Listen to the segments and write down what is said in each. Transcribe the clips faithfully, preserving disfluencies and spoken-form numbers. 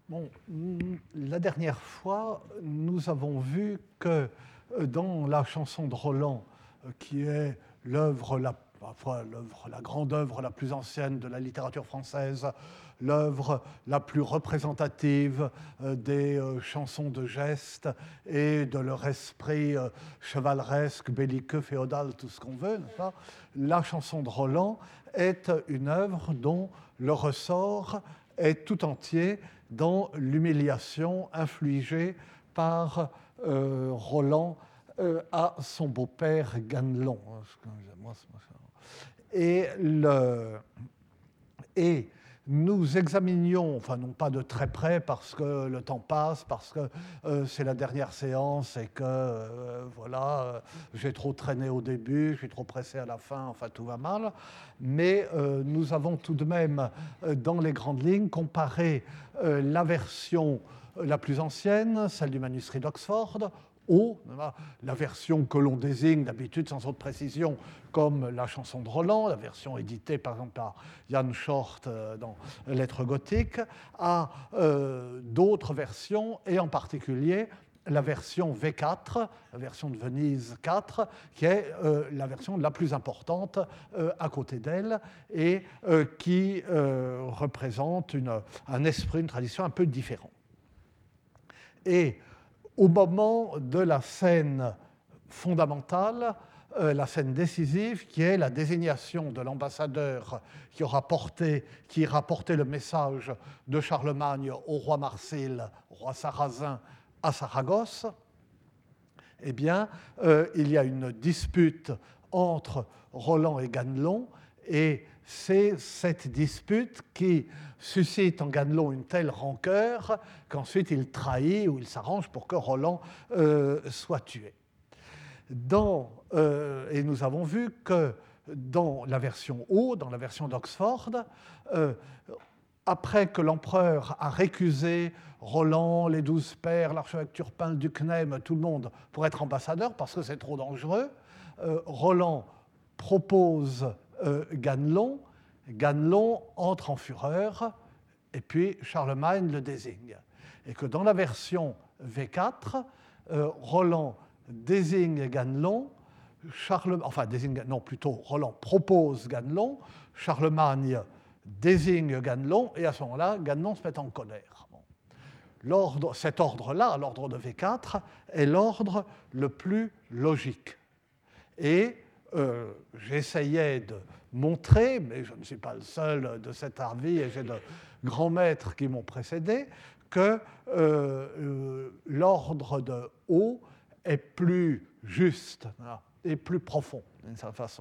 Bon, la dernière fois, nous avons vu que dans la chanson de Roland, qui est l'œuvre, la, parfois l'œuvre, la grande œuvre la plus ancienne de la littérature française, l'œuvre la plus représentative des chansons de geste et de leur esprit chevaleresque, belliqueux, féodal, tout ce qu'on veut, n'est-ce pas ? La chanson de Roland est une œuvre dont le ressort est tout entier dans l'humiliation infligée par euh, Roland euh, à son beau-père Ganelon. Et, le, et nous examinions, enfin non pas de très près parce que le temps passe, parce que euh, c'est la dernière séance et que euh, voilà, euh, j'ai trop traîné au début, je suis trop pressé à la fin, enfin tout va mal, mais euh, nous avons tout de même, euh, dans les grandes lignes, comparé euh, la version la plus ancienne, celle du manuscrit d'Oxford, ou la version que l'on désigne d'habitude sans autre précision comme la chanson de Roland, la version éditée par exemple par Jan Short dans Lettres gothiques, à euh, d'autres versions, et en particulier la version V quatre, la version de Venise quatre, qui est euh, la version la plus importante euh, à côté d'elle et euh, qui euh, représente une, un esprit, une tradition un peu différente. Et au moment de la scène fondamentale, euh, la scène décisive, qui est la désignation de l'ambassadeur qui aura porté, qui ira porter le message de Charlemagne au roi Marsil, roi sarrasin, à Saragosse, eh bien, euh, il y a une dispute entre Roland et Ganelon, et c'est cette dispute qui suscite en Ganelon une telle rancœur qu'ensuite il trahit ou il s'arrange pour que Roland euh, soit tué. Dans, euh, et nous avons vu que dans la version haut, dans la version d'Oxford, euh, après que l'empereur a récusé Roland, les douze pairs, l'archevêque Turpin, le duc Nehm, tout le monde pour être ambassadeur parce que c'est trop dangereux, euh, Roland propose euh, Ganelon, Ganelon entre en fureur et puis Charlemagne le désigne. Et que dans la version V quatre, euh, Roland désigne Ganelon, Charlemagne, enfin désigne, non plutôt Roland propose Ganelon, Charlemagne désigne Ganelon, et à ce moment-là, Ganelon se met en colère. Bon. L'ordre, cet ordre-là, l'ordre de V quatre, est l'ordre le plus logique. Et euh, j'essayais de montrer, mais je ne suis pas le seul de cet avis, et j'ai de grands maîtres qui m'ont précédé, que euh, euh, l'ordre de haut est plus juste voilà, et plus profond, d'une certaine façon.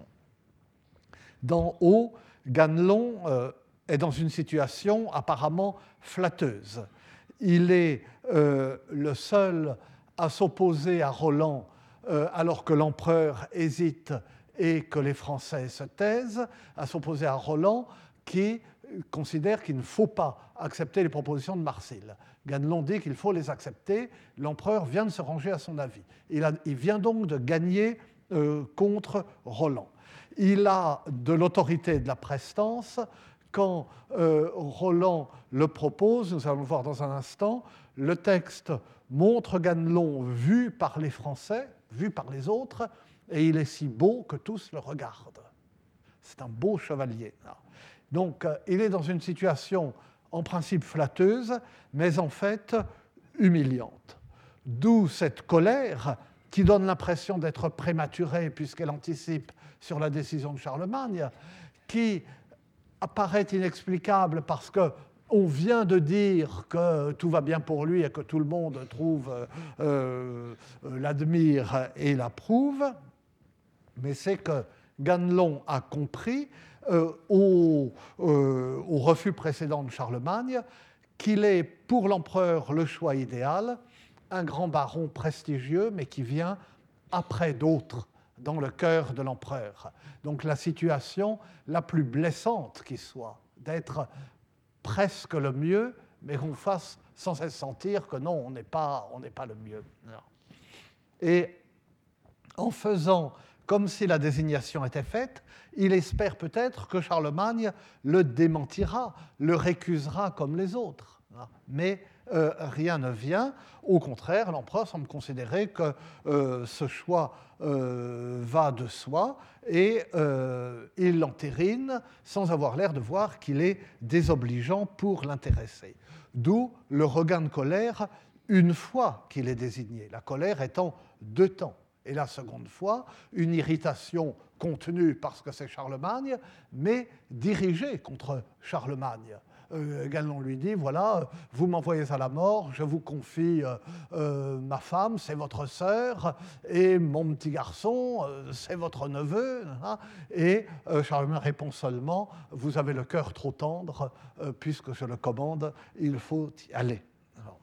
Dans haut, Ganelon euh, est dans une situation apparemment flatteuse. Il est euh, le seul à s'opposer à Roland euh, alors que l'empereur hésite et que les Français se taisent, à s'opposer à Roland qui considère qu'il ne faut pas accepter les propositions de Marsil. Ganelon dit qu'il faut les accepter. L'empereur vient de se ranger à son avis. Il, a, il vient donc de gagner euh, contre Roland. Il a de l'autorité et de la prestance quand euh, Roland le propose, nous allons le voir dans un instant, le texte montre Ganelon vu par les Français, vu par les autres, et il est si beau que tous le regardent. C'est un beau chevalier. Donc euh, il est dans une situation en principe flatteuse, mais en fait humiliante. D'où cette colère qui donne l'impression d'être prématurée puisqu'elle anticipe sur la décision de Charlemagne, qui apparaît inexplicable parce qu'on vient de dire que tout va bien pour lui et que tout le monde trouve, euh, l'admire et l'approuve, mais c'est que Ganelon a compris euh, au, euh, au refus précédent de Charlemagne qu'il est pour l'empereur le choix idéal, un grand baron prestigieux, mais qui vient après d'autres dans le cœur de l'empereur. Donc la situation la plus blessante qui soit, d'être presque le mieux, mais qu'on fasse sans cesse sentir que non, on n'est pas, on n'est pas le mieux. Non. Et en faisant comme si la désignation était faite, il espère peut-être que Charlemagne le démentira, le récusera comme les autres. Mais euh, rien ne vient. Au contraire, l'empereur semble considérer que euh, ce choix euh, va de soi et euh, il l'entérine sans avoir l'air de voir qu'il est désobligeant pour l'intéresser. D'où le regain de colère une fois qu'il est désigné, la colère étant deux temps. Et la seconde fois, une irritation contenue parce que c'est Charlemagne, mais dirigée contre Charlemagne. Euh, Ganelon lui dit, voilà, vous m'envoyez à la mort, je vous confie euh, euh, ma femme, c'est votre sœur, et mon petit garçon, euh, c'est votre neveu. Hein, et euh, Charlemagne répond seulement, vous avez le cœur trop tendre, euh, puisque je le commande, il faut y aller. Alors,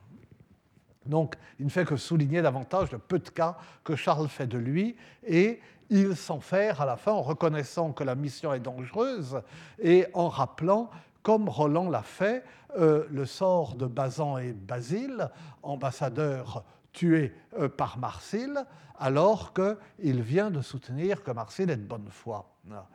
donc, il ne fait que souligner davantage le peu de cas que Charles fait de lui, et il s'enferre à la fin en reconnaissant que la mission est dangereuse et en rappelant, comme Roland l'a fait, euh, le sort de Bazan et Basile, ambassadeurs tués euh, par Marsile, alors qu'il vient de soutenir que Marsile est de bonne foi.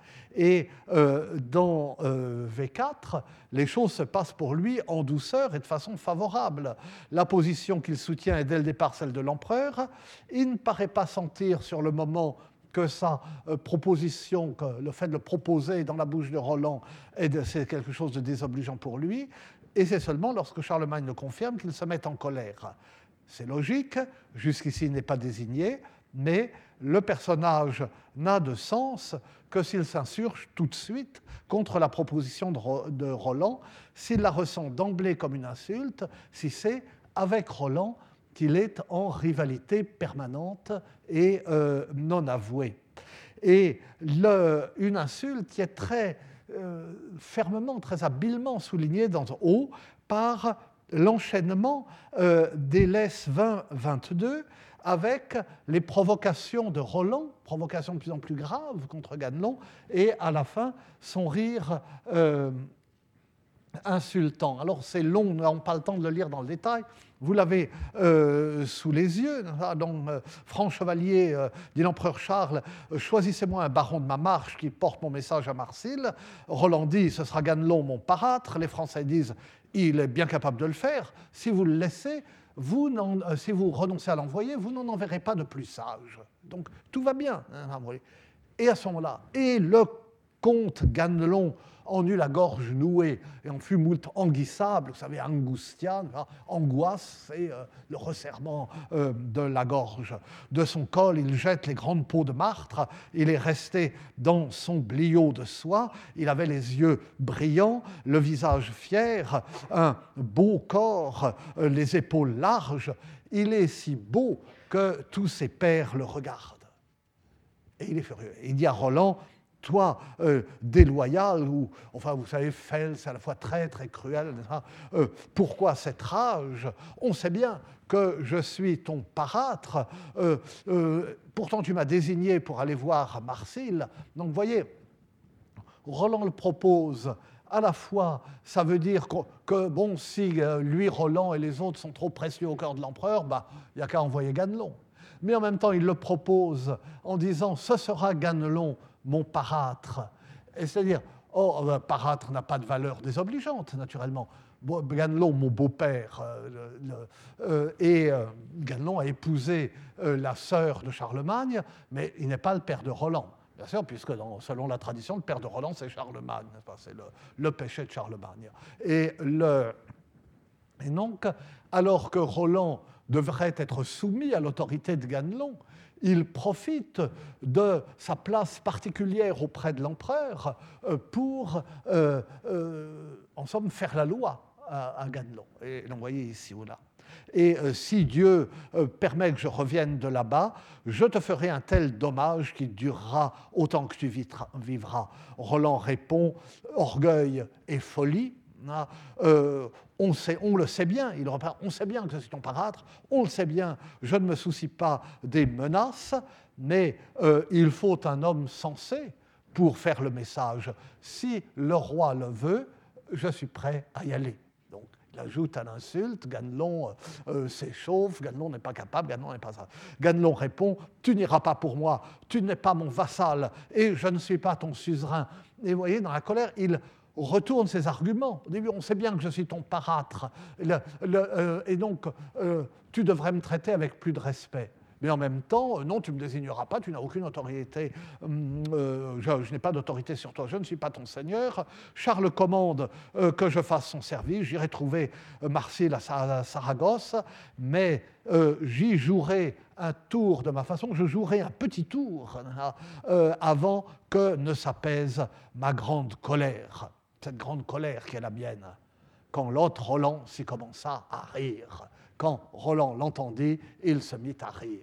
Et euh, dans euh, V quatre, les choses se passent pour lui en douceur et de façon favorable. La position qu'il soutient est dès le départ celle de l'empereur. Il ne paraît pas sentir sur le moment que sa euh, proposition, que le fait de le proposer dans la bouche de Roland, est c'est quelque chose de désobligeant pour lui. Et c'est seulement lorsque Charlemagne le confirme qu'il se met en colère. C'est logique, jusqu'ici il n'est pas désigné, mais le personnage n'a de sens que s'il s'insurge tout de suite contre la proposition de Roland, s'il la ressent d'emblée comme une insulte, si c'est avec Roland qu'il est en rivalité permanente et euh, non avouée. Et le, une insulte qui est très euh, fermement, très habilement soulignée dans haut par l'enchaînement euh, des laisses vingt vingt-deux avec les provocations de Roland, provocations de plus en plus graves contre Ganelon, et à la fin, son rire euh, insultant. Alors c'est long, nous n'avons pas le temps de le lire dans le détail, vous l'avez euh, sous les yeux. Dans euh, Franc Chevalier euh, dit l'empereur Charles, euh, choisissez-moi un baron de ma marche qui porte mon message à Marsile. Roland dit, ce sera Ganelon mon parâtre. Les Français disent, il est bien capable de le faire. Si vous le laissez, vous euh, si vous renoncez à l'envoyer, vous n'en enverrez pas de plus sage. Donc tout va bien. Hein, et à ce moment-là, et le comte Ganelon en eut la gorge nouée et en fut moult anguissable, vous savez, angustia, angoisse, c'est euh, le resserrement euh, de la gorge. De son col, il jette les grandes peaux de martre, il est resté dans son bliot de soie, il avait les yeux brillants, le visage fier, un beau corps, euh, les épaules larges, il est si beau que tous ses pairs le regardent. Et il est furieux. Il dit à Roland, toi, euh, déloyal, ou, enfin, vous savez, Fels, c'est à la fois traître et cruel, euh, pourquoi cette rage? On sait bien que je suis ton parâtre, euh, euh, pourtant tu m'as désigné pour aller voir Marsile. Donc, vous voyez, Roland le propose, à la fois, ça veut dire que, que bon, si euh, lui, Roland et les autres sont trop précieux au cœur de l'empereur, bah, il n'y a qu'à envoyer Ganelon. Mais en même temps, il le propose en disant, ce sera Ganelon, mon parâtre. Et c'est-à-dire, oh, le parâtre n'a pas de valeur désobligeante, naturellement. Ganelon, mon beau-père, euh, euh, et euh, Ganelon a épousé euh, la sœur de Charlemagne, mais il n'est pas le père de Roland, bien sûr, puisque dans, selon la tradition, le père de Roland, c'est Charlemagne, c'est le, le péché de Charlemagne. Et, le, et donc, alors que Roland devrait être soumis à l'autorité de Ganelon, il profite de sa place particulière auprès de l'empereur pour, euh, euh, en somme, faire la loi à, à Ganelon et l'envoyer ici ou là. Et euh, si Dieu euh, permet que je revienne de là-bas, je te ferai un tel dommage qui durera autant que tu vivras. Roland répond, orgueil et folie. Euh, on, sait, on le sait bien, il repart, on sait bien que je suis ton parâtre, on le sait bien, je ne me soucie pas des menaces, mais euh, il faut un homme sensé pour faire le message. Si le roi le veut, je suis prêt à y aller. Donc, il ajoute à l'insulte, Ganelon euh, s'échauffe, Ganelon n'est pas capable, Ganelon n'est pas ça. Ganelon répond, tu n'iras pas pour moi, tu n'es pas mon vassal, et je ne suis pas ton suzerain. Et vous voyez, dans la colère, il retourne ses arguments. Au début, on sait bien que je suis ton parâtre, le, le, euh, et donc euh, tu devrais me traiter avec plus de respect. Mais en même temps, non, tu ne me désigneras pas, tu n'as aucune autorité, euh, je, je n'ai pas d'autorité sur toi, je ne suis pas ton seigneur. Charles commande euh, que je fasse son service, j'irai trouver euh, Marsile à, à Saragosse, mais euh, j'y jouerai un tour de ma façon, je jouerai un petit tour euh, avant que ne s'apaise ma grande colère, cette grande colère qui est la mienne. Quand l'autre Roland s'y commença à rire. Quand Roland l'entendit, il se mit à rire.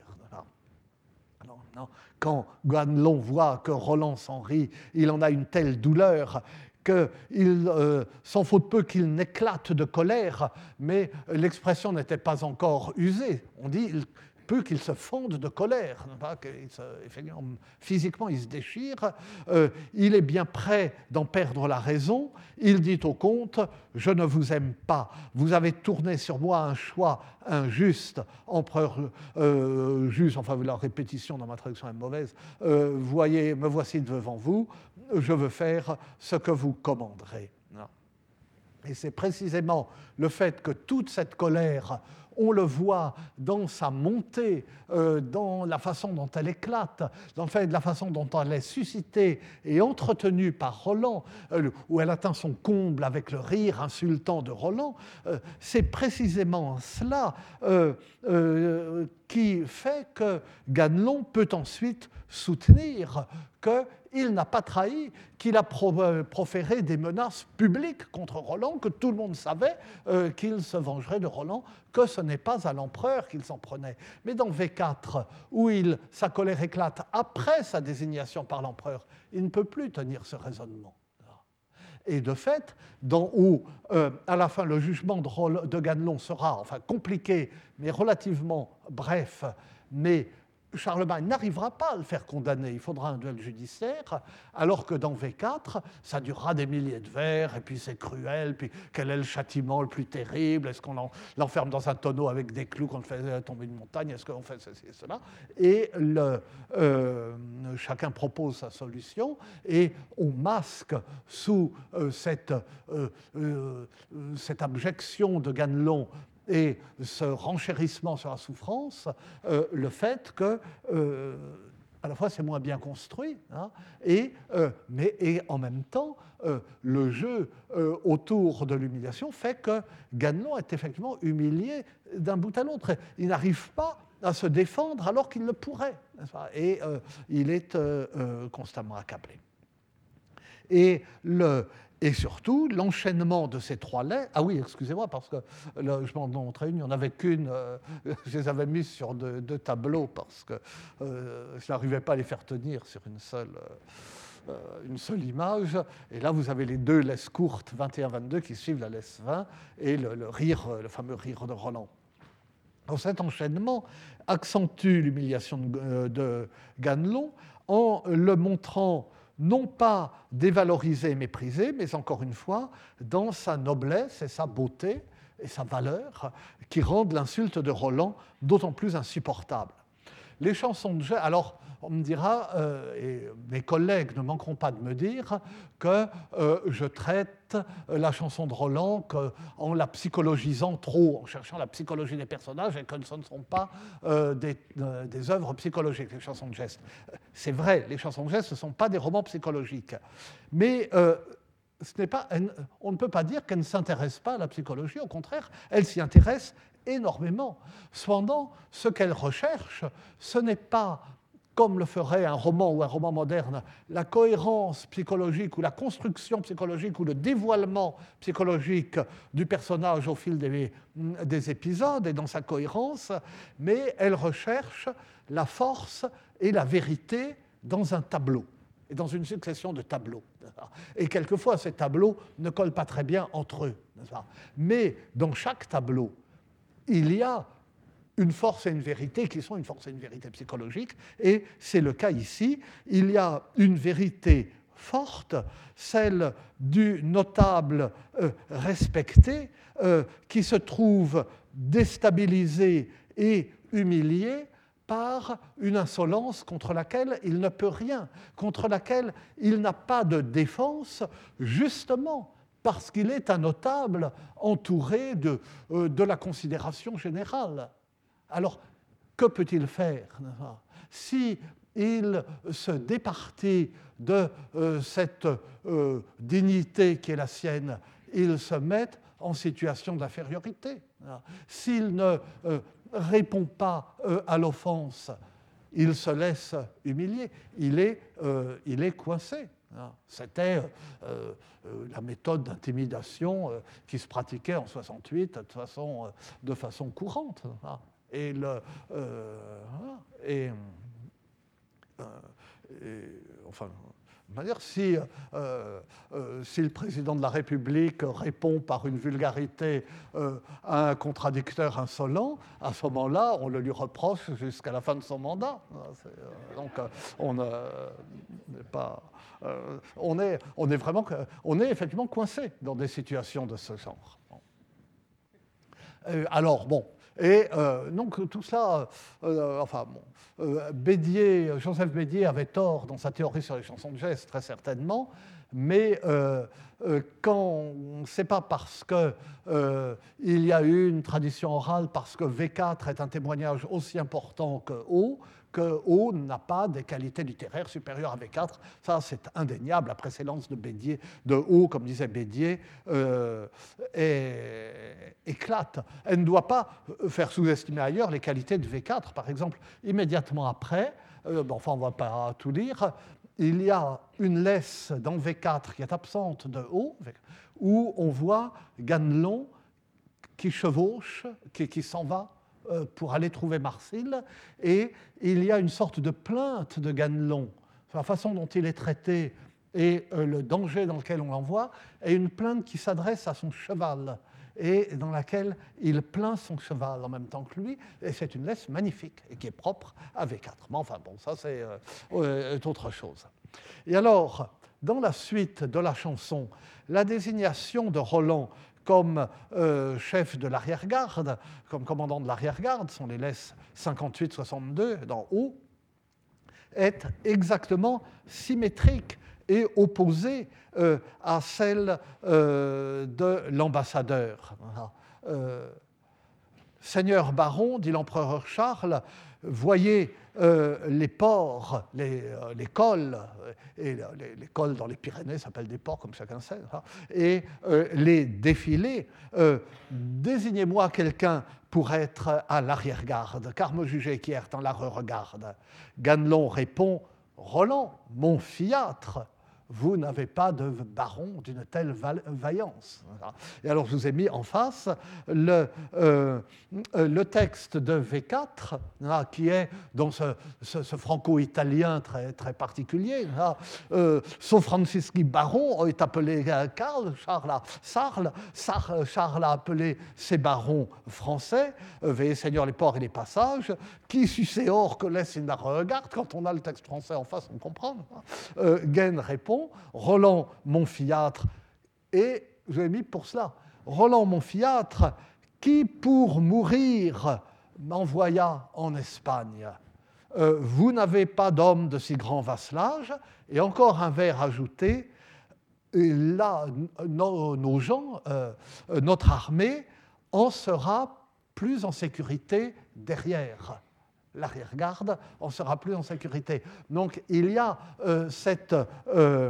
Non, non. Quand Ganelon voit que Roland s'en rit, il en a une telle douleur qu'il euh, s'en faut de peu qu'il n'éclate de colère, mais l'expression n'était pas encore usée. On dit il peut qu'il se fonde de colère, pas qu'il se, physiquement il se déchire, euh, il est bien prêt d'en perdre la raison, il dit au comte « Je ne vous aime pas, vous avez tourné sur moi un choix injuste, empereur euh, juste, enfin la répétition dans ma traduction est mauvaise, euh, voyez, me voici devant vous, je veux faire ce que vous commanderez. » Et c'est précisément le fait que toute cette colère, on le voit dans sa montée, euh, dans la façon dont elle éclate, dans le fait de la façon dont elle est suscitée et entretenue par Roland, euh, où elle atteint son comble avec le rire insultant de Roland, euh, c'est précisément cela euh, euh, qui fait que Ganelon peut ensuite soutenir qu'il n'a pas trahi, qu'il a proféré des menaces publiques contre Roland, que tout le monde savait euh, qu'il se vengerait de Roland, que ce n'est pas à l'empereur qu'il s'en prenait. Mais dans V quatre, où il, sa colère éclate après sa désignation par l'empereur, il ne peut plus tenir ce raisonnement. Et de fait, dans, où euh, à la fin le jugement de, de Ganelon sera enfin, compliqué, mais relativement bref, mais Charlemagne n'arrivera pas à le faire condamner, il faudra un duel judiciaire, alors que dans V quatre, ça durera des milliers de vers, et puis c'est cruel, puis quel est le châtiment le plus terrible, est-ce qu'on l'enferme dans un tonneau avec des clous qu'on le fait tomber une montagne, est-ce qu'on fait ceci et cela, et le, euh, chacun propose sa solution, et on masque sous euh, cette, euh, euh, cette abjection de Ganelon et ce renchérissement sur la souffrance, euh, le fait que, euh, à la fois, c'est moins bien construit, hein, et, euh, mais et en même temps, euh, le jeu euh, autour de l'humiliation fait que Ganelon est effectivement humilié d'un bout à l'autre. Il n'arrive pas à se défendre alors qu'il le pourrait, n'est-ce pas ? Et euh, il est euh, euh, constamment accablé. Et le... Et surtout, l'enchaînement de ces trois lettres... Ah oui, excusez-moi, parce que là, je m'en montrais une, il n'y en avait qu'une. Euh, je les avais mises sur deux, deux tableaux parce que euh, je n'arrivais pas à les faire tenir sur une seule, euh, une seule image. Et là, vous avez les deux laisses courtes, vingt et un vingt-deux, qui suivent la laisse vingt, et le, le, rire, le fameux rire de Roland. Donc, cet enchaînement accentue l'humiliation de, de Ganelon en le montrant non pas dévalorisé et méprisé, mais encore une fois, dans sa noblesse et sa beauté et sa valeur, qui rendent l'insulte de Roland d'autant plus insupportable. Les chansons de geste, alors on me dira, euh, et mes collègues ne manqueront pas de me dire, que euh, je traite la chanson de Roland que, en la psychologisant trop, en cherchant la psychologie des personnages, et que ce ne sont pas euh, des, euh, des œuvres psychologiques, les chansons de geste. C'est vrai, les chansons de geste, ce ne sont pas des romans psychologiques. Mais euh, ce n'est pas, on ne peut pas dire qu'elle ne s'intéresse pas à la psychologie, au contraire, elle s'y intéresse énormément. Cependant, ce qu'elle recherche, ce n'est pas, comme le ferait un roman ou un roman moderne, la cohérence psychologique ou la construction psychologique ou le dévoilement psychologique du personnage au fil des, des épisodes et dans sa cohérence, mais elle recherche la force et la vérité dans un tableau et dans une succession de tableaux. Et quelquefois, ces tableaux ne collent pas très bien entre eux. Mais dans chaque tableau, il y a une force et une vérité qui sont une force et une vérité psychologique, et c'est le cas ici. Il y a une vérité forte, celle du notable euh, respecté, euh, qui se trouve déstabilisé et humilié par une insolence contre laquelle il ne peut rien, contre laquelle il n'a pas de défense, justement parce qu'il est un notable entouré de, euh, de la considération générale. Alors, que peut-il faire si il se départit de euh, cette euh, dignité qui est la sienne, il se met en situation d'infériorité. S'il ne euh, répond pas euh, à l'offense, il se laisse humilier, il est, euh, il est coincé. C'était euh, euh, la méthode d'intimidation euh, qui se pratiquait en soixante-huit de façon, euh, de façon courante. Et, le, euh, et, euh, et enfin, dire, si, euh, euh, si le président de la République répond par une vulgarité euh, à un contradicteur insolent, à ce moment-là, on le lui reproche jusqu'à la fin de son mandat. C'est, euh, donc, euh, on euh, n'est pas, euh, on est, on est vraiment, on est effectivement coincé dans des situations de ce genre. Bon. Euh, alors, bon. Et euh, donc tout ça, euh, enfin bon, euh, Bédier, Joseph Bédier avait tort dans sa théorie sur les chansons de geste, très certainement, mais euh, euh, quand c'est pas parce qu'il euh, y a eu une tradition orale, parce que V quatre est un témoignage aussi important que O, que O n'a pas des qualités littéraires supérieures à V quatre. Ça, c'est indéniable. La précédence de Bédier, de O, comme disait Bédier, euh, est, éclate. Elle ne doit pas faire sous-estimer ailleurs les qualités de V quatre. Par exemple, immédiatement après, euh, bon, enfin, on ne va pas tout lire, il y a une laisse dans V quatre qui est absente de O, où on voit Ganelon qui chevauche, qui, qui s'en va pour aller trouver Marcille, et il y a une sorte de plainte de Ganelon, la façon dont il est traité et le danger dans lequel on l'envoie, et une plainte qui s'adresse à son cheval, et dans laquelle il plaint son cheval en même temps que lui, et c'est une laisse magnifique, et qui est propre à V quatre. Mais enfin bon, ça c'est euh, autre chose. Et alors, dans la suite de la chanson, la désignation de Roland comme euh, chef de l'arrière-garde, comme commandant de l'arrière-garde, sont les laisses cinquante-huit soixante-deux dans O, est exactement symétrique et opposée euh, à celle euh, de l'ambassadeur. Euh, Seigneur baron, dit l'empereur Charles, voyez euh, les ports, les, euh, les cols, et les, les cols dans les Pyrénées s'appellent des ports, comme chacun sait, hein, et euh, les défilés. Euh, désignez-moi quelqu'un pour être à l'arrière-garde, car me jugez qui est en la re-regarde. Ganelon répond, Roland, mon fiâtre, vous n'avez pas de baron d'une telle vaillance. Et alors, je vous ai mis en face le, euh, le texte de V quatre, là, qui est dans ce, ce, ce franco-italien très, très particulier. Là, euh, Sauf Francisci baron est appelé Karl, Charles, Charles, Charles, Charles a appelé ses barons français, euh, veillez Seigneur les ports et les passages, qui sucé or que laisse il la regarde. Quand on a le texte français en face, on comprend. Euh, Gaine répond, Roland mon fiâtre, et je l'ai mis pour cela, Roland mon fiâtre, qui pour mourir m'envoya en Espagne. Euh, vous n'avez pas d'homme de si grand vasselage, et encore un vers ajouté, et là, nos, nos gens, euh, notre armée en sera plus en sécurité derrière. L'arrière-garde en sera plus en sécurité. Donc il y a euh, cette, euh,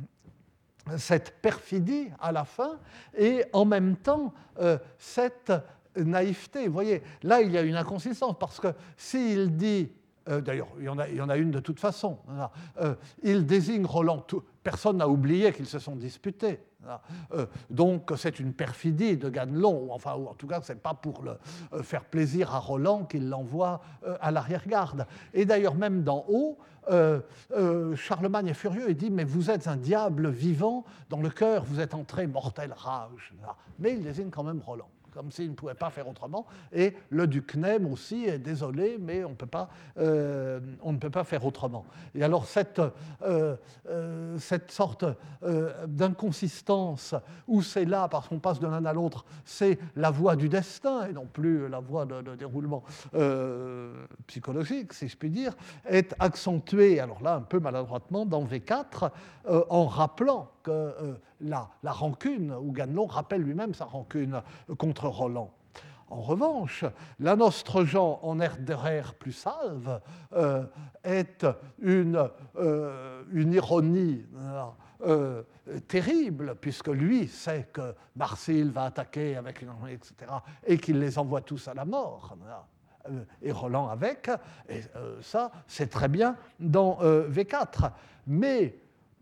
cette perfidie à la fin et en même temps euh, cette naïveté. Vous voyez, là il y a une inconsistance parce que s'il dit, euh, d'ailleurs il y, en a, il y en a une de toute façon, euh, il désigne Roland, tout, personne n'a oublié qu'ils se sont disputés. Euh, donc c'est une perfidie de Ganelon, ou enfin ou en tout cas c'est pas pour le, euh, faire plaisir à Roland qu'il l'envoie euh, à l'arrière-garde. Et d'ailleurs même dans O, euh, euh, Charlemagne est furieux et dit « Mais vous êtes un diable vivant, dans le cœur vous êtes entré mortelle rage. » Mais il désigne quand même Roland, comme s'il ne pouvait pas faire autrement. Et le duc Nem aussi est désolé, mais on, peut pas, euh, on ne peut pas faire autrement. Et alors cette, euh, euh, cette sorte euh, d'inconsistance, où c'est là, parce qu'on passe de l'un à l'autre, c'est la voie du destin, et non plus la voie de, de déroulement euh, psychologique, si je puis dire, est accentuée, alors là un peu maladroitement, dans V quatre, euh, en rappelant que euh, la, la rancune, où Ganelon rappelle lui-même sa rancune contre Roland. En revanche, la Nostre Jean en Erderer plus salve euh, est une, euh, une ironie euh, terrible, puisque lui sait que Marsile va attaquer avec une armée, et cetera, et qu'il les envoie tous à la mort. Et Roland avec, et euh, ça, c'est très bien dans euh, V quatre. Mais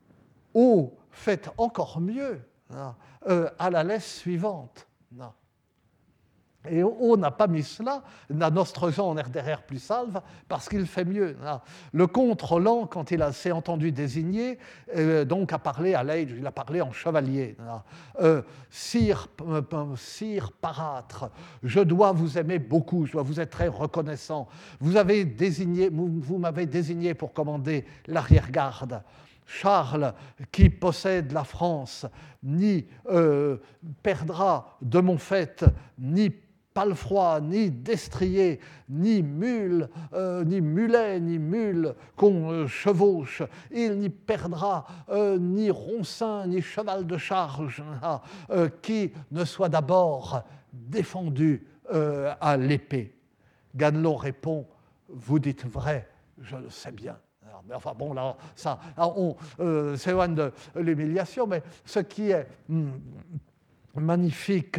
O fait encore mieux euh, à la laisse suivante. Non. Et O n'a pas mis cela, la Nostre Jean en Erderer plus salve, parce qu'il fait mieux. Le comte Roland, quand il s'est entendu désigner, euh, donc a parlé à l'Age, il a parlé en chevalier. Euh, Sire, euh, sire Parâtre, je dois vous aimer beaucoup, je dois vous être très reconnaissant. Vous avez désigné, vous, vous m'avez désigné pour commander l'arrière-garde. Charles, qui possède la France, ni euh, perdra de mon fait, ni palefroid, ni destrier, ni mule, euh, ni mulet, ni mule qu'on euh, chevauche. Il n'y perdra euh, ni roncin, ni cheval de charge, euh, qui ne soit d'abord défendu euh, à l'épée. Ganelon répond, vous dites vrai, je le sais bien. Mais enfin bon, là, ça, on euh, s'éloigne de l'humiliation, mais ce qui est hum, magnifique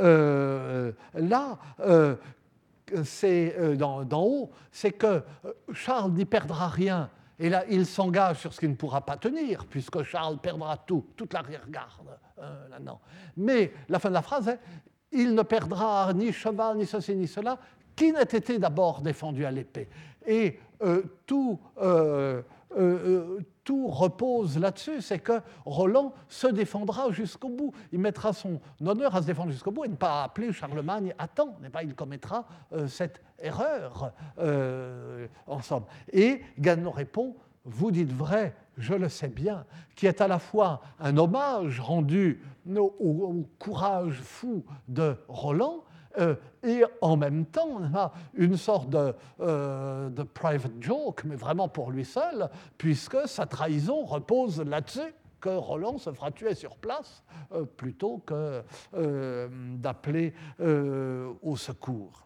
euh, là, euh, c'est euh, d'en haut, c'est que Charles n'y perdra rien. Et là, il s'engage sur ce qu'il ne pourra pas tenir, puisque Charles perdra tout, toute l'arrière-garde. Euh, là, non. Mais la fin de la phrase est « Il ne perdra ni cheval, ni ceci, ni cela, qui n'ait été d'abord défendu à l'épée. » Et euh, tout, euh, euh, tout repose là-dessus, c'est que Roland se défendra jusqu'au bout. Il mettra son honneur à se défendre jusqu'au bout et ne pas appeler Charlemagne à temps. Il commettra euh, cette erreur euh, en somme. Et Ganelon répond, vous dites vrai, je le sais bien, qui est à la fois un hommage rendu au, au courage fou de Roland, Euh, et en même temps, on a une sorte de, euh, de private joke, mais vraiment pour lui seul, puisque sa trahison repose là-dessus, que Roland se fera tuer sur place, euh, plutôt que euh, d'appeler euh, au secours.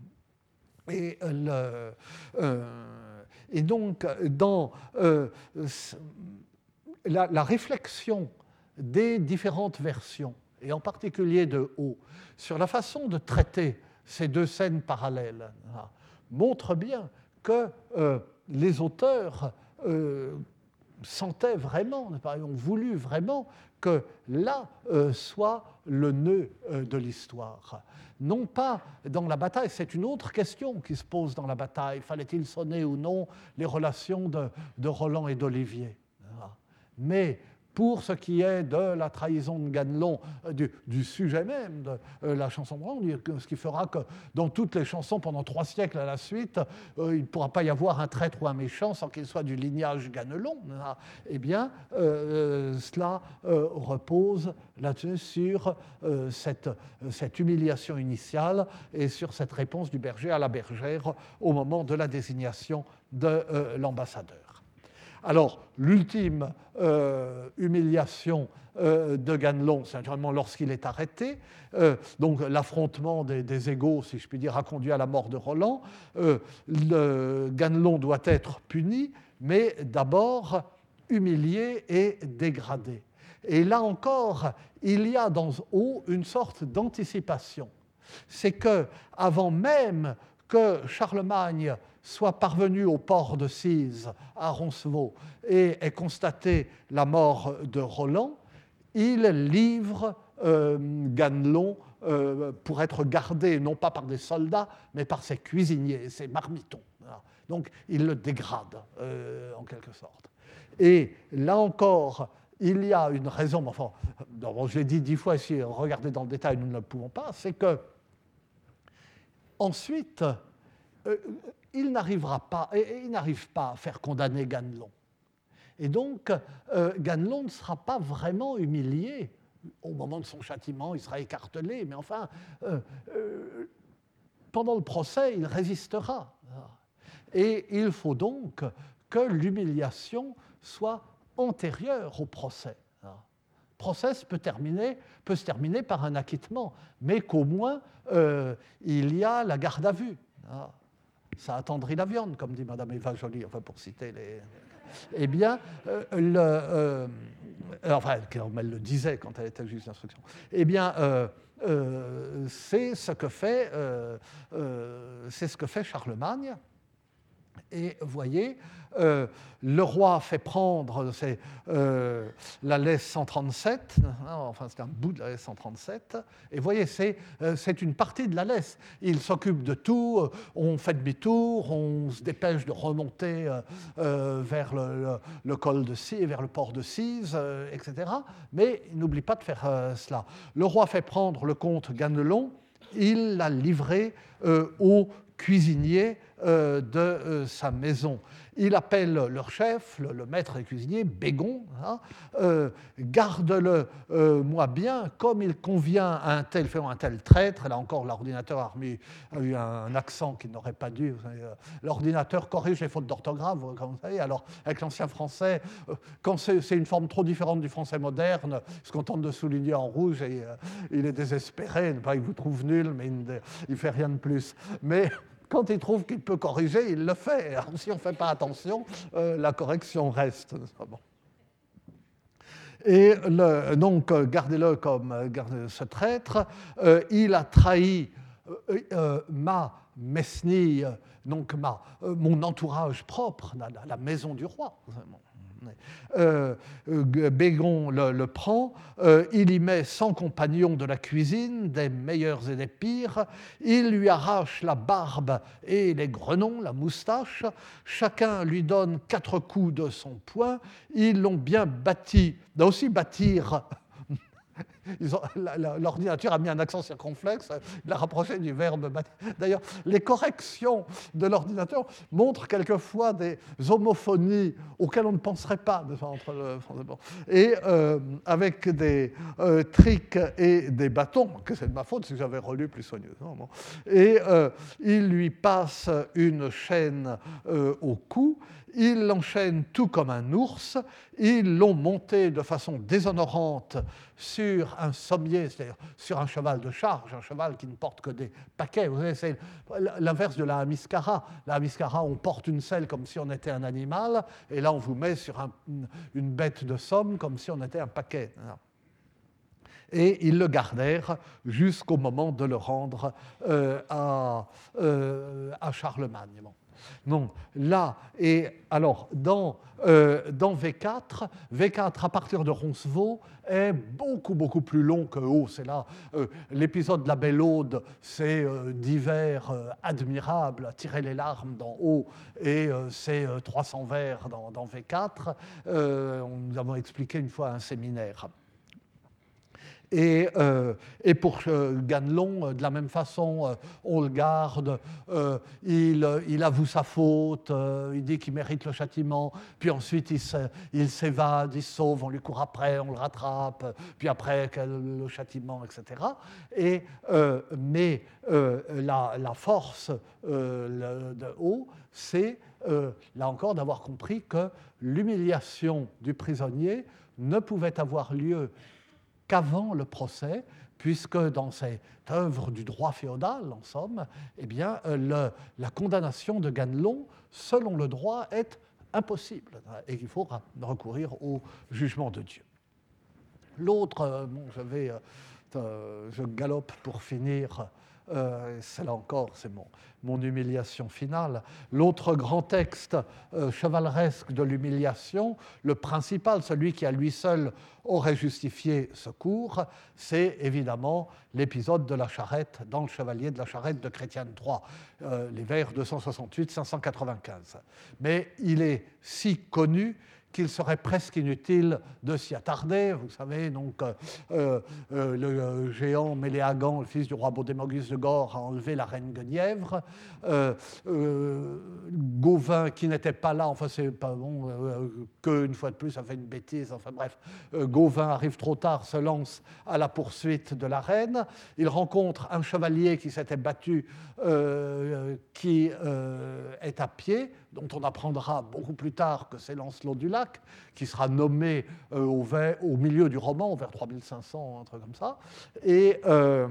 Et, le, euh, et donc, dans euh, la, la réflexion des différentes versions, et en particulier de O, sur la façon de traiter ces deux scènes parallèles, montre bien que euh, les auteurs euh, sentaient vraiment, ont voulu vraiment que là euh, soit le nœud euh, de l'histoire. Non pas dans la bataille, c'est une autre question qui se pose dans la bataille, fallait-il sonner ou non les relations de, de Roland et d'Olivier. Mais pour ce qui est de la trahison de Ganelon, du, du sujet même de euh, la chanson de Roland, ce qui fera que dans toutes les chansons pendant trois siècles à la suite, euh, il ne pourra pas y avoir un traître ou un méchant sans qu'il soit du lignage Ganelon. Eh bien, euh, cela euh, repose là-dessus sur euh, cette, cette humiliation initiale et sur cette réponse du berger à la bergère au moment de la désignation de euh, l'ambassadeur. Alors, l'ultime euh, humiliation euh, de Ganelon, c'est naturellement lorsqu'il est arrêté. Euh, donc, l'affrontement des, des égaux, si je puis dire, a conduit à la mort de Roland. Euh, le, Ganelon doit être puni, mais d'abord humilié et dégradé. Et là encore, il y a dans O une sorte d'anticipation. C'est que, avant même que Charlemagne soit parvenu au port de Cise, à Roncevaux, et ait constaté la mort de Roland, il livre euh, Ganelon euh, pour être gardé, non pas par des soldats, mais par ses cuisiniers, ses marmitons. Voilà. Donc il le dégrade, euh, en quelque sorte. Et là encore, il y a une raison, mais enfin, bon, je l'ai dit dix fois, si regardez dans le détail, nous ne le pouvons pas, c'est que ensuite, euh, il n'arrivera pas, et il n'arrive pas à faire condamner Ganelon. Et donc, euh, Ganelon ne sera pas vraiment humilié. Au moment de son châtiment, il sera écartelé, mais enfin, euh, euh, pendant le procès, il résistera. Et il faut donc que l'humiliation soit antérieure au procès. Le procès peut, terminer, peut se terminer par un acquittement, mais qu'au moins, euh, il y a la garde à vue. Ça attendrit la viande, comme dit Madame Eva Joly, enfin pour citer les... Eh bien, euh, le, euh, enfin, comme elle le disait quand elle était juge d'instruction, eh bien, euh, euh, c'est ce que fait, euh, euh, c'est ce que fait Charlemagne. Et vous voyez, euh, le roi fait prendre c'est, euh, la laisse cent trente-sept, hein, enfin c'est un bout de la laisse cent trente-sept, et vous voyez, c'est, euh, c'est une partie de la laisse. Il s'occupe de tout, on fait demi-tour, on se dépêche de remonter euh, euh, vers le, le, le col de Cise, vers le port de Cise, euh, et cetera. Mais il n'oublie pas de faire euh, cela. Le roi fait prendre le comte Ganelon, il l'a livré euh, au cuisinier euh, de euh, sa maison. Il appelle leur chef, le, le maître des cuisiniers, Bégon, hein, euh, garde-le euh, moi bien, comme il convient à un tel fait un tel traître. Là encore, l'ordinateur a, remis, a eu un accent qu'il n'aurait pas dû. L'ordinateur corrige les fautes d'orthographe, comme vous savez. Alors, avec l'ancien français, euh, quand c'est, c'est une forme trop différente du français moderne, il se contente de souligner en rouge et euh, il est désespéré. Pas, il vous trouve nul, mais il ne fait rien de plus. Mais quand il trouve qu'il peut corriger, il le fait. Alors, si on ne fait pas attention, euh, la correction reste. Bon. Et le, donc, gardez-le comme gardez ce traître. Euh, il a trahi euh, euh, ma mesnille, donc ma, euh, mon entourage propre, la, la maison du roi. Euh, Bégon le, le prend, euh, il y met cent compagnons de la cuisine, des meilleurs et des pires, il lui arrache la barbe et les grenons, la moustache, chacun lui donne quatre coups de son poing, ils l'ont bien bâti, là aussi bâtir. Ils ont, la, la, l'ordinateur a mis un accent circonflexe, il l'a rapproché du verbe bâtir. D'ailleurs, les corrections de l'ordinateur montrent quelquefois des homophonies auxquelles on ne penserait pas entre le français. Et euh, avec des euh, trics et des bâtons, que c'est de ma faute si j'avais relu plus soigneusement. Bon. Et euh, il lui passe une chaîne euh, au cou. Ils l'enchaînent tout comme un ours, ils l'ont monté de façon déshonorante sur un sommier, c'est-à-dire sur un cheval de charge, un cheval qui ne porte que des paquets. Vous savez, c'est l'inverse de la hamiskara. La hamiskara, on porte une selle comme si on était un animal, et là on vous met sur un, une bête de somme comme si on était un paquet. Et ils le gardèrent jusqu'au moment de le rendre euh, à, euh, à Charlemagne. Bon. Non, là, et alors, dans, euh, dans V quatre, V quatre à partir de Roncevaux est beaucoup, beaucoup plus long que Haut. C'est là, euh, l'épisode de la Belle Aude, c'est euh, divers euh, admirables, tirer les larmes dans Haut, et euh, c'est euh, trois cents vers dans, dans V quatre. Euh, nous avons expliqué une fois à un séminaire. Et, euh, et pour euh, Ganelon, de la même façon, euh, on le garde, euh, il, il avoue sa faute, euh, il dit qu'il mérite le châtiment, puis ensuite il, se, il s'évade, il se sauve, on lui court après, on le rattrape, puis après le châtiment, et cetera. Et, euh, mais euh, la, la force euh, le, de Haut, c'est, euh, là encore, d'avoir compris que l'humiliation du prisonnier ne pouvait avoir lieu qu'avant le procès, puisque dans cette œuvre du droit féodal, en somme, eh bien, le, la condamnation de Ganelon, selon le droit, est impossible et qu'il faut recourir au jugement de Dieu. L'autre, bon, je, vais, euh, je galope pour finir euh, c'est là encore, c'est mon, mon humiliation finale. L'autre grand texte euh, chevaleresque de l'humiliation, le principal, celui qui à lui seul aurait justifié ce cours, c'est évidemment l'épisode de la charrette dans le Chevalier de la Charrette de Chrétien trois, euh, les vers deux cent soixante-huit à cinq cent quatre-vingt-quinze. Mais il est si connu qu'il serait presque inutile de s'y attarder. Vous savez, donc, euh, euh, le géant Méléagant, le fils du roi Baudémagus de Gore, a enlevé la reine Guenièvre. Euh, euh, Gauvin, qui n'était pas là, enfin, c'est pas bon, euh, qu'une fois de plus, ça fait une bêtise, enfin bref, euh, Gauvin arrive trop tard, se lance à la poursuite de la reine. Il rencontre un chevalier qui s'était battu, euh, qui euh, est à pied, dont on apprendra beaucoup plus tard que c'est Lancelot du Lac, qui sera nommé euh, au, vers, au milieu du roman, vers trois mille cinq cents, un truc comme ça. Et, euh,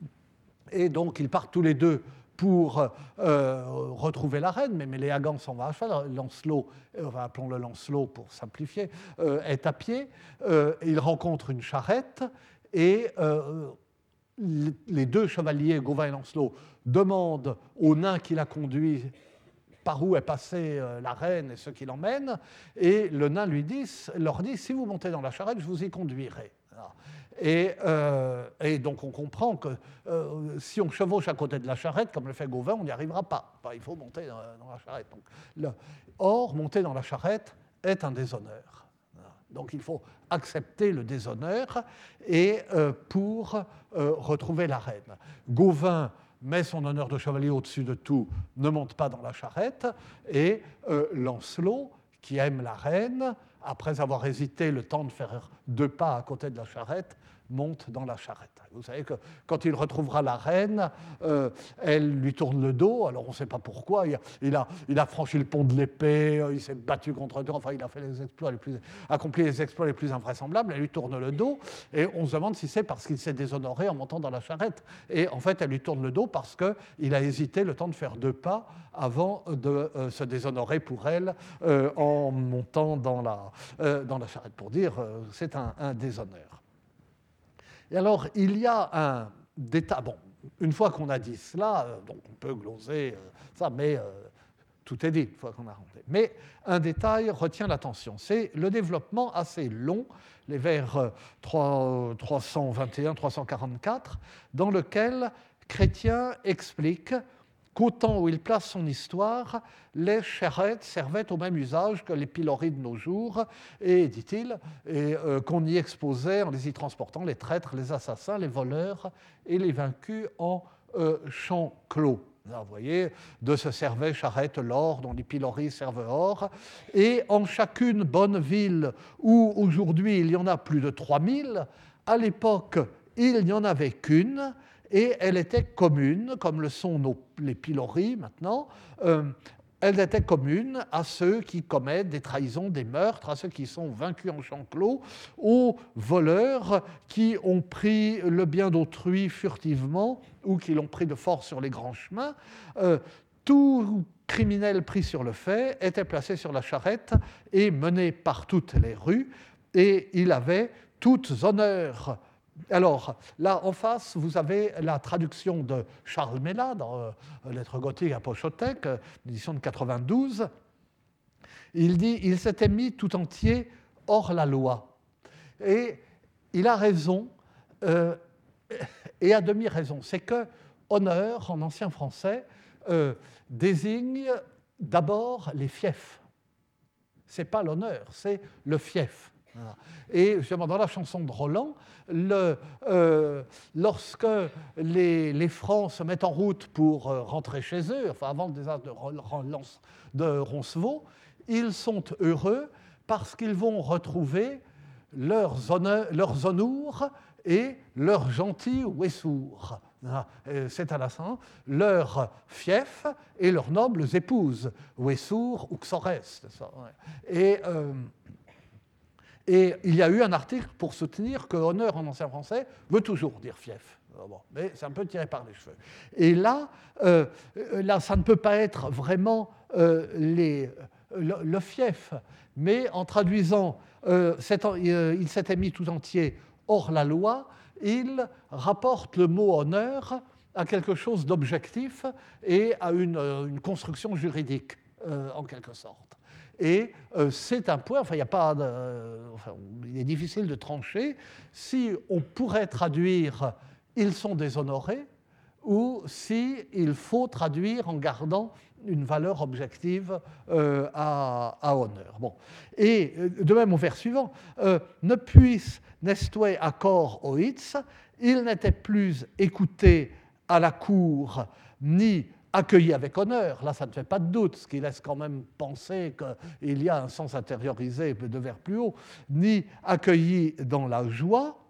et donc, ils partent tous les deux pour euh, retrouver la reine, mais Méléagant s'en va à cheval. Lancelot, enfin, appelons-le Lancelot pour simplifier, euh, est à pied. Euh, il rencontre une charrette et euh, les deux chevaliers, Gauvin et Lancelot, demandent au nain qui la conduit par où est passée euh, la reine et ceux qui l'emmènent, et le nain lui dit, leur dit, si vous montez dans la charrette, je vous y conduirai. Et, euh, et donc on comprend que euh, si on chevauche à côté de la charrette, comme le fait Gauvin, on n'y arrivera pas. Enfin, il faut monter dans, dans la charrette. Donc, le, or, monter dans la charrette est un déshonneur. Donc il faut accepter le déshonneur et, euh, pour euh, retrouver la reine. Gauvin met son honneur de chevalier au-dessus de tout, ne monte pas dans la charrette, et euh, Lancelot, qui aime la reine, après avoir hésité le temps de faire deux pas à côté de la charrette, monte dans la charrette. Vous savez que quand il retrouvera la reine, euh, elle lui tourne le dos, alors on ne sait pas pourquoi, il a, il, a, il a franchi le pont de l'épée, il s'est battu contre deux, enfin il a fait les exploits les plus, accompli les exploits les plus invraisemblables, elle lui tourne le dos, et on se demande si c'est parce qu'il s'est déshonoré en montant dans la charrette. Et en fait, elle lui tourne le dos parce qu'il a hésité le temps de faire deux pas avant de euh, se déshonorer pour elle euh, en montant dans la, euh, dans la charrette, pour dire euh, c'est un, un déshonneur. Et alors, il y a un détail. Bon, une fois qu'on a dit cela, donc on peut gloser ça, mais euh, tout est dit une fois qu'on a rentré. Mais un détail retient l'attention, c'est le développement assez long, les vers trois cent vingt et un à trois cent quarante-quatre, dans lequel Chrétien explique qu'au temps où il place son histoire, les charrettes servaient au même usage que les piloris de nos jours, et, dit-il, et, euh, qu'on y exposait, en les y transportant, les traîtres, les assassins, les voleurs et les vaincus en euh, champs clos. Là, vous voyez, de se servait charrette l'or, dont les piloris servent or, et en chacune bonne ville où aujourd'hui il y en a plus de trois mille, à l'époque il n'y en avait qu'une, et elle était commune, comme le sont nos, les piloris maintenant, euh, elle était commune à ceux qui commettent des trahisons, des meurtres, à ceux qui sont vaincus en champ clos, aux voleurs qui ont pris le bien d'autrui furtivement ou qui l'ont pris de force sur les grands chemins. Euh, tout criminel pris sur le fait était placé sur la charrette et mené par toutes les rues, et il avait toutes honneurs. Alors, là, en face, vous avez la traduction de Charles Mélas dans euh, Lettres gothiques à Pochotek, euh, édition de quatre-vingt-douze. Il dit « Il s'était mis tout entier hors la loi ». Et il a raison, euh, et à demi raison. C'est que honneur, en ancien français, euh, désigne d'abord les fiefs. Ce n'est pas l'honneur, c'est le fief. Et justement, dans la chanson de Roland, le, euh, lorsque les, les Francs se mettent en route pour euh, rentrer chez eux, enfin avant le désastre de, de Roncevaux, ils sont heureux parce qu'ils vont retrouver leurs, honneurs, leurs honours et leurs gentils Ouessours. C'est à la fin, leurs fiefs et leurs nobles épouses, Ouessours ou Xorès. Et... Euh, Et il y a eu un article pour soutenir que honneur en ancien français veut toujours dire fief. Bon, mais c'est un peu tiré par les cheveux. Et là, euh, là ça ne peut pas être vraiment euh, les, le, le fief, mais en traduisant euh, euh, il s'était mis tout entier hors la loi, il rapporte le mot honneur à quelque chose d'objectif et à une, une construction juridique, euh, en quelque sorte. Et euh, c'est un point, enfin, il y a pas de, euh, enfin, il est difficile de trancher si on pourrait traduire « ils sont déshonorés » ou si il faut traduire en gardant une valeur objective euh, à, à honneur. Bon. Et de même au vers suivant, euh, ne puisse nestue accor oitz, il n'était plus écouté à la cour ni accueilli avec honneur. Là, ça ne fait pas de doute, ce qui laisse quand même penser qu'il y a un sens intériorisé de vers plus haut, ni accueilli dans la joie.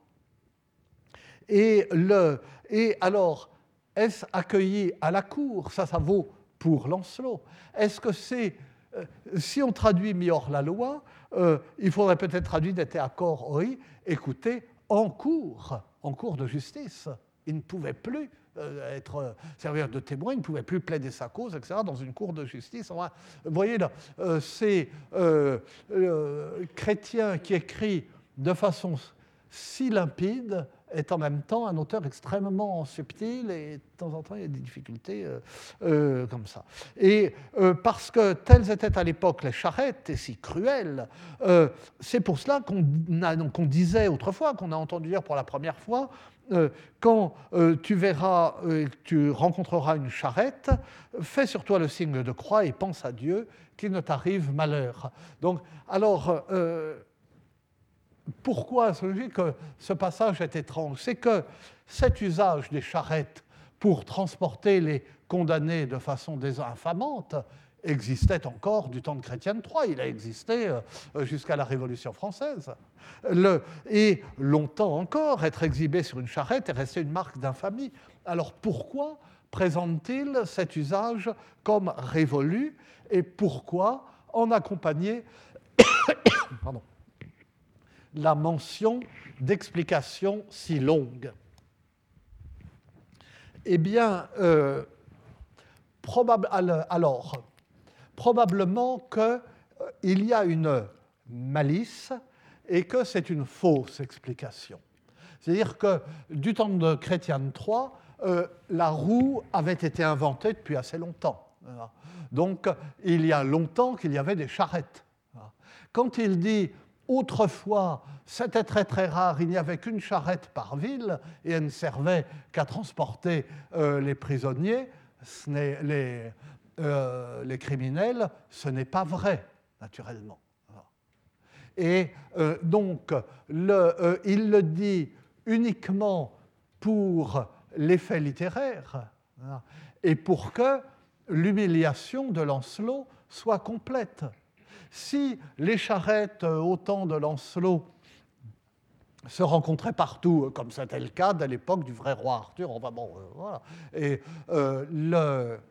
Et, le, et alors, est-ce accueilli à la cour? Ça, ça vaut pour Lancelot. Est-ce que c'est, euh, si on traduit mis hors la loi, euh, il faudrait peut-être traduire d'être accord oi, écouté en cour, en cour de justice. Il ne pouvait plus euh, être euh, servir de témoin, il ne pouvait plus plaider sa cause, et cetera, dans une cour de justice. Enfin, vous voyez là, euh, c'est euh, euh, Chrétien qui écrit de façon si limpide est en même temps un auteur extrêmement subtil et de temps en temps il y a des difficultés euh, euh, comme ça. Et euh, parce que telles étaient à l'époque les charrettes et si cruelles, euh, c'est pour cela qu'on, a, qu'on disait autrefois, qu'on a entendu dire pour la première fois, euh, quand euh, tu verras, euh, tu rencontreras une charrette, fais sur toi le signe de croix et pense à Dieu qu'il ne t'arrive malheur. Donc, alors, euh, pourquoi que ce passage est étrange? C'est que cet usage des charrettes pour transporter les condamnés de façon désinfamante existait encore du temps de Chrétien trois. Il a existé jusqu'à la Révolution française. Le, et longtemps encore, être exhibé sur une charrette est resté une marque d'infamie. Alors pourquoi présente-t-il cet usage comme révolu et pourquoi en accompagner pardon, la mention d'explications si longues? Eh bien, euh, probable, alors, probablement qu'il euh, y a une malice et que c'est une fausse explication. C'est-à-dire que du temps de Chrétien trois, euh, la roue avait été inventée depuis assez longtemps. Donc, il y a longtemps qu'il y avait des charrettes. Quand il dit autrefois, c'était très très rare, il n'y avait qu'une charrette par ville et elle ne servait qu'à transporter euh, les prisonniers, ce n'est, les, euh, les criminels, ce n'est pas vrai, naturellement. Et euh, donc, le, euh, il le dit uniquement pour l'effet littéraire et pour que l'humiliation de Lancelot soit complète. Si les charrettes au temps de Lancelot se rencontraient partout, comme c'était le cas à l'époque du vrai roi Arthur, enfin bon, euh, voilà. Et euh, le...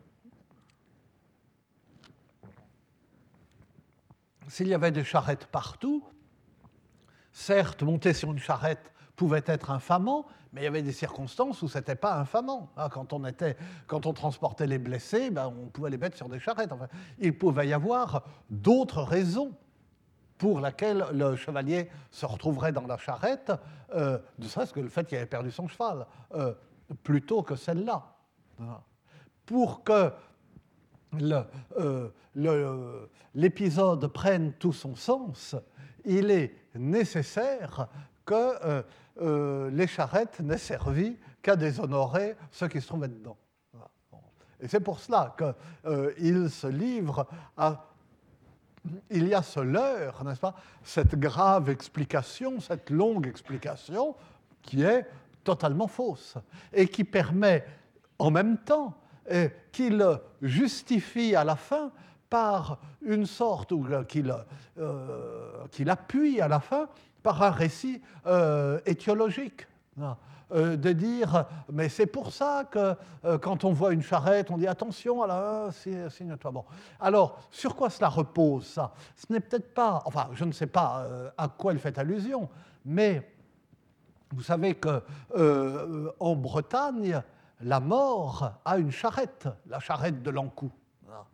s'il y avait des charrettes partout, certes, monter sur une charrette pouvait être infamant, mais il y avait des circonstances où ce n'était pas infamant. Quand on, était, quand on transportait les blessés, ben, on pouvait les mettre sur des charrettes. Enfin, il pouvait y avoir d'autres raisons pour lesquelles le chevalier se retrouverait dans la charrette, euh, ne serait-ce que le fait qu'il avait perdu son cheval, euh, plutôt que celle-là. Pour que le, euh, le, l'épisode prenne tout son sens, il est nécessaire que euh, euh, les charrettes n'aient servi qu'à déshonorer ceux qui se trouvaient dedans. Et c'est pour cela qu'il euh, se livre à... Il y a ce leurre, n'est-ce pas, cette grave explication, cette longue explication qui est totalement fausse et qui permet en même temps et qu'il justifie à la fin par une sorte, ou qu'il euh, qu'il appuie à la fin par un récit euh, étiologique. Euh, de dire, mais c'est pour ça que euh, quand on voit une charrette, on dit attention, là, signe-toi. Bon. Alors, sur quoi cela repose, ça? Ce n'est peut-être pas, enfin, je ne sais pas euh, à quoi il fait allusion, mais vous savez qu'en euh, Bretagne, la mort a une charrette, la charrette de l'Ankou.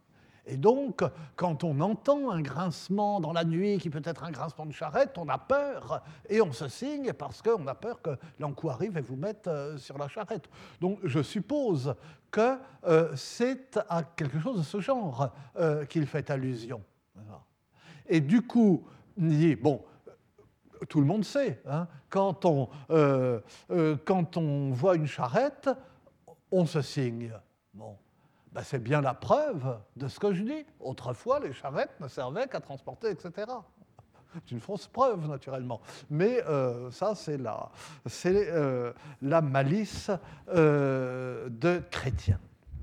Et donc, quand on entend un grincement dans la nuit, qui peut être un grincement de charrette, on a peur et on se signe parce qu'on a peur que l'encou arrive et vous mette euh, sur la charrette. Donc, je suppose que euh, c'est à quelque chose de ce genre euh, qu'il fait allusion. Et du coup, il dit, bon, tout le monde sait, hein, quand, on, euh, euh, quand on voit une charrette, on se signe. Bon. Ben, c'est bien la preuve de ce que je dis. Autrefois, les charrettes ne servaient qu'à transporter, et cetera. C'est une fausse preuve, naturellement. Mais euh, ça, c'est la, c'est, euh, la malice euh, de Chrétien.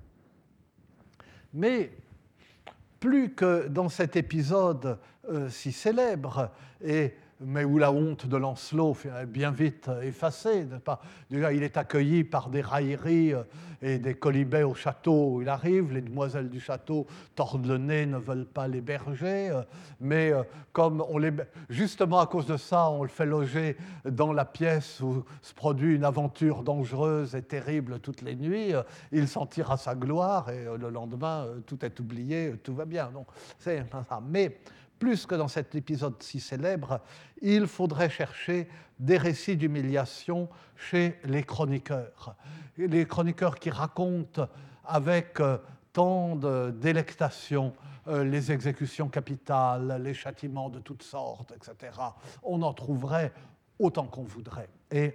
Mais plus que dans cet épisode euh, si célèbre, et mais où la honte de Lancelot est bien vite effacée. N'est-ce pas ? Déjà, il est accueilli par des railleries et des colibets au château où il arrive. Les demoiselles du château tordent le nez, ne veulent pas l'héberger. Mais comme on les... justement à cause de ça, on le fait loger dans la pièce où se produit une aventure dangereuse et terrible toutes les nuits, il s'en tire à sa gloire et le lendemain, tout est oublié, tout va bien. Donc, c'est ça. Mais plus que dans cet épisode si célèbre, il faudrait chercher des récits d'humiliation chez les chroniqueurs. Les chroniqueurs qui racontent avec tant de délectation les exécutions capitales, les châtiments de toutes sortes, et cetera. On en trouverait autant qu'on voudrait. Et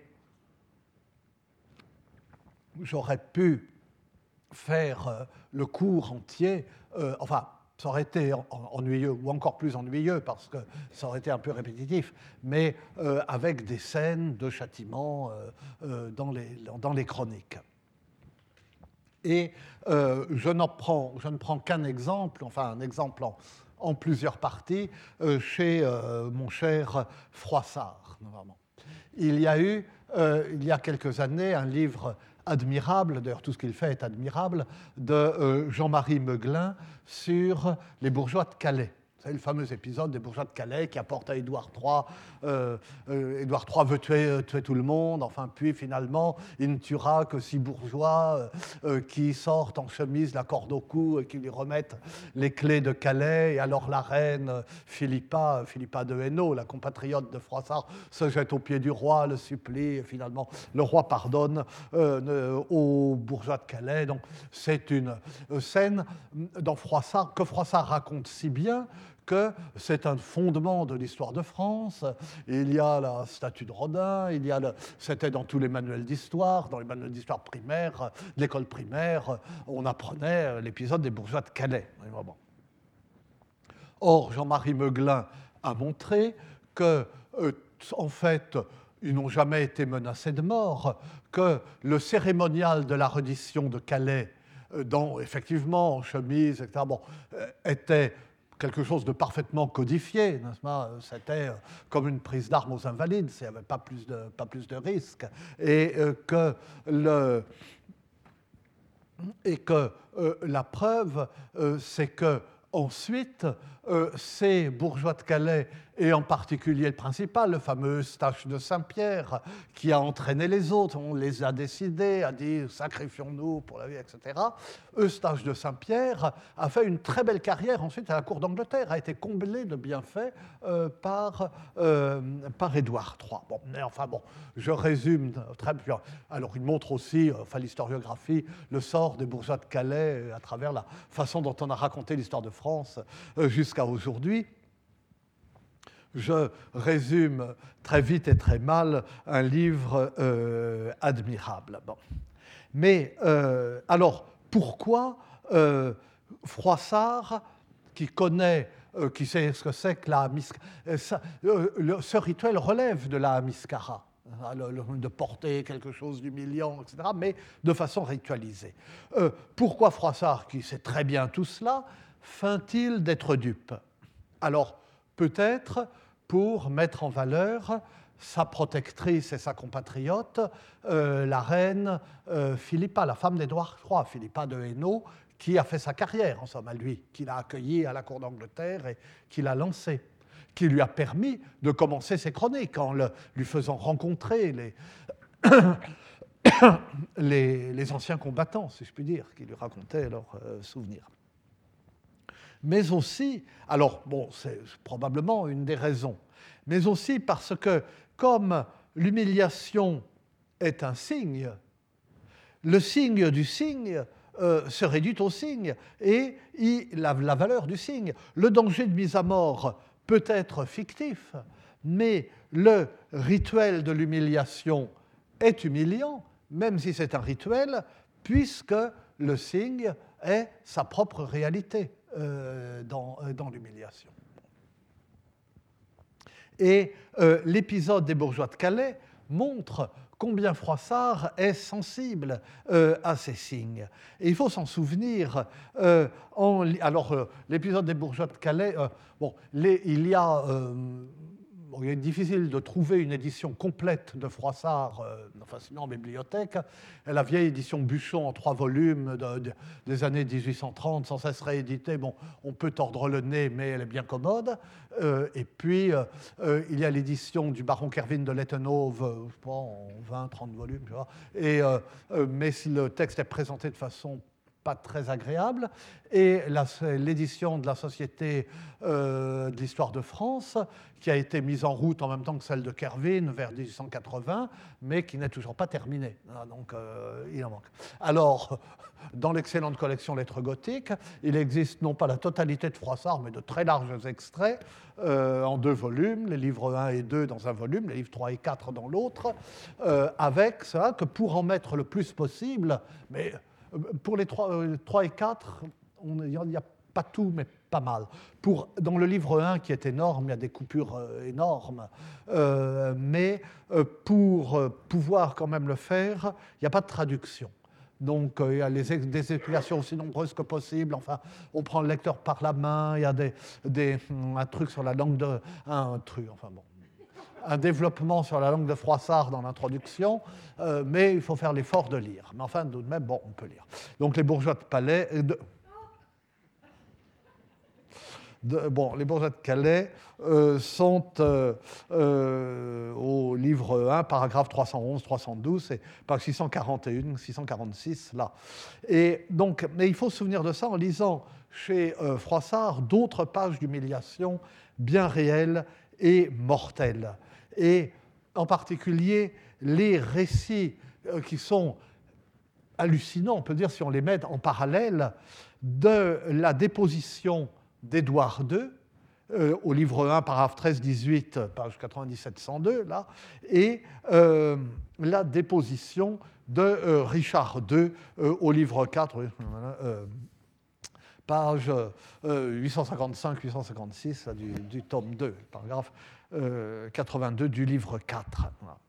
j'aurais pu faire le cours entier, euh, enfin, ça aurait été ennuyeux, ou encore plus ennuyeux, parce que ça aurait été un peu répétitif, mais euh, avec des scènes de châtiment euh, euh, dans, les, dans les chroniques. Et euh, je, n'en prends, je ne prends qu'un exemple, enfin un exemple en, en plusieurs parties, euh, chez euh, mon cher Froissart. Vraiment. Il y a eu, euh, il y a quelques années, un livre admirable, d'ailleurs tout ce qu'il fait est admirable, de euh, Jean-Marie Meuglin sur les bourgeois de Calais. C'est le fameux épisode des bourgeois de Calais qui apporte à Édouard trois. Euh, euh, Édouard trois veut tuer, tuer tout le monde, enfin, puis finalement, il ne tuera que six bourgeois euh, qui sortent en chemise, la corde au cou, et qui lui remettent les clés de Calais. Et alors la reine Philippa, Philippa de Hainaut, la compatriote de Froissart, se jette aux pieds du roi, le supplie, et finalement, le roi pardonne euh, aux bourgeois de Calais. Donc, c'est une scène dans Froissart, que Froissart raconte si bien que c'est un fondement de l'histoire de France. Il y a la statue de Rodin, il y a le, c'était dans tous les manuels d'histoire, dans les manuels d'histoire primaire, de l'école primaire, on apprenait l'épisode des bourgeois de Calais. Or, Jean-Marie Meuglin a montré que, euh, en fait, ils n'ont jamais été menacés de mort, que le cérémonial de la reddition de Calais, euh, dans, effectivement, en chemise, et cetera, bon, euh, était quelque chose de parfaitement codifié, n'est-ce pas ? C'était comme une prise d'armes aux invalides, il n'y avait pas plus de, pas plus de risques. Et euh, que, le, et que euh, la preuve, euh, c'est que ensuite, euh, ces bourgeois de Calais, et en particulier le principal, le fameux Eustache de Saint-Pierre, qui a entraîné les autres, on les a décidés, a dit « sacrifions-nous pour la vie », et cetera. Eustache de Saint-Pierre a fait une très belle carrière ensuite à la cour d'Angleterre, a été comblé de bienfaits euh, par, euh, par Édouard trois. Bon, mais enfin bon, je résume très bien. Alors il montre aussi, enfin l'historiographie, le sort des bourgeois de Calais à travers la façon dont on a raconté l'histoire de France euh, jusqu'à aujourd'hui. Je résume très vite et très mal un livre euh, admirable. Bon. Mais euh, alors, pourquoi euh, Froissart, qui connaît, euh, qui sait ce que c'est que la Amiscara, euh, euh, ce rituel relève de la Amiscara, hein, le, le, de porter quelque chose d'humiliant, et cetera, mais de façon ritualisée. Euh, pourquoi Froissart, qui sait très bien tout cela, feint-il d'être dupe ? Alors, peut-être pour mettre en valeur sa protectrice et sa compatriote, euh, la reine euh, Philippa, la femme d'Édouard trois, Philippa de Hainaut, qui a fait sa carrière, en somme, à lui, qui l'a accueilli à la cour d'Angleterre et qui l'a lancé, qui lui a permis de commencer ses chroniques en le, lui faisant rencontrer les, les, les anciens combattants, si je puis dire, qui lui racontaient leurs euh, souvenirs. mais aussi, alors bon, c'est probablement une des raisons, mais aussi parce que comme l'humiliation est un signe, le signe du signe euh, se réduit au signe et il, la, la valeur du signe. Le danger de mise à mort peut être fictif, mais le rituel de l'humiliation est humiliant, même si c'est un rituel, puisque le signe est sa propre réalité euh, dans, euh, dans l'humiliation. Et euh, l'épisode des bourgeois de Calais montre combien Froissart est sensible euh, à ces signes. Et il faut s'en souvenir. Euh, en, alors, euh, l'épisode des bourgeois de Calais, euh, bon, les, il y a... Euh, Bon, il est difficile de trouver une édition complète de Froissart, euh, enfin sinon en bibliothèque. La vieille édition Buchon en trois volumes de, de, des années dix-huit cent trente, sans cesse rééditée. Bon, on peut tordre le nez, mais elle est bien commode. Euh, et puis, euh, euh, il y a l'édition du baron Kervin de Lettenhove, euh, je sais pas, en vingt, trente volumes, tu vois. Et, euh, euh, mais si le texte est présenté de façon pas très agréable, et l'édition de la Société euh, de l'Histoire de France, qui a été mise en route en même temps que celle de Kervin vers dix-huit cent quatre-vingts, mais qui n'est toujours pas terminée. Donc, euh, il en manque. Alors, dans l'excellente collection Lettres gothiques, il existe non pas la totalité de Froissart, mais de très larges extraits euh, en deux volumes, les livres un et deux dans un volume, les livres trois et quatre dans l'autre, euh, avec ça que pour en mettre le plus possible, mais pour les trois et quatre, il n'y a pas tout, mais pas mal. Pour, dans le livre un, qui est énorme, il y a des coupures euh, énormes, euh, mais euh, pour euh, pouvoir quand même le faire, il n'y a pas de traduction. Donc, euh, il y a les, des explications aussi nombreuses que possible. Enfin, on prend le lecteur par la main, il y a des, des, un truc sur la langue de... Un truc, enfin bon... un développement sur la langue de Froissart dans l'introduction, euh, mais il faut faire l'effort de lire. Mais enfin, tout de même, bon, on peut lire. Donc, les bourgeois de Palais... De, de, bon, les bourgeois de Calais euh, sont euh, euh, au livre un, paragraphe trois cent onze, trois cent douze, c'est page six cent quarante et un, six cent quarante-six, là. Et donc, mais il faut se souvenir de ça en lisant chez euh, Froissart d'autres pages d'humiliation bien réelles et mortelles. Et en particulier les récits euh, qui sont hallucinants, on peut dire si on les met en parallèle, de la déposition d'Édouard deux, euh, au livre un, paragraphe treize dix-huit, page quatre-vingt-dix-sept cent deux, là, et euh, la déposition de euh, Richard deux euh, au livre quatre, euh, page euh, huit cent cinquante-cinq huit cent cinquante-six du, du tome deux, paragraphe euh, quatre-vingt-deux du livre quatre. Voilà.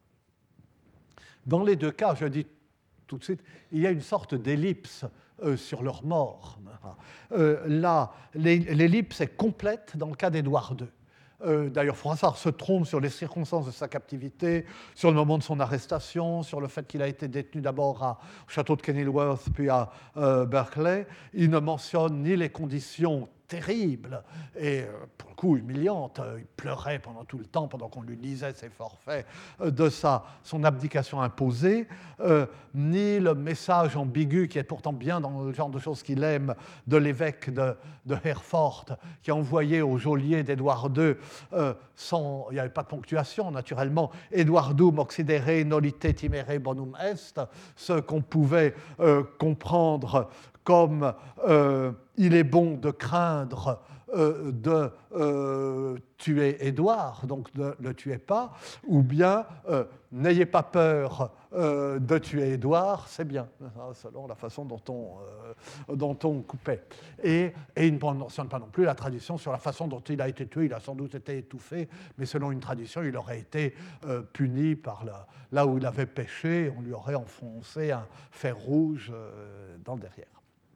Dans les deux cas, je dis tout de suite, il y a une sorte d'ellipse euh, sur leur mort. Euh, là, l'ellipse est complète dans le cas d'Édouard deux. Euh, D'ailleurs, Froissart se trompe sur les circonstances de sa captivité, sur le moment de son arrestation, sur le fait qu'il a été détenu d'abord au château de Kenilworth, puis à euh, Berkeley. Il ne mentionne ni les conditions terribles et, euh, pour le coup, humiliantes. Il pleurait pendant tout le temps, pendant qu'on lui lisait ses forfaits, euh, de sa, son abdication imposée, euh, ni le message ambigu, qui est pourtant bien dans le genre de choses qu'il aime, de l'évêque de, de Herford, qui a envoyé au geôlier d'Édouard deux, euh, sans, il n'y avait pas de ponctuation, naturellement, Eduardum occidere nolite timere bonum est, ce qu'on pouvait euh, comprendre comme euh, il est bon de craindre euh, de euh, tuer Édouard, donc ne le tuez pas, ou bien euh, n'ayez pas peur euh, de tuer Édouard, c'est bien, selon la façon dont on, euh, dont on coupait. Et, et il ne mentionne pas non plus la tradition sur la façon dont il a été tué. Il a sans doute été étouffé, mais selon une tradition, il aurait été euh, puni par la, là où il avait péché, on lui aurait enfoncé un fer rouge euh, dans le derrière.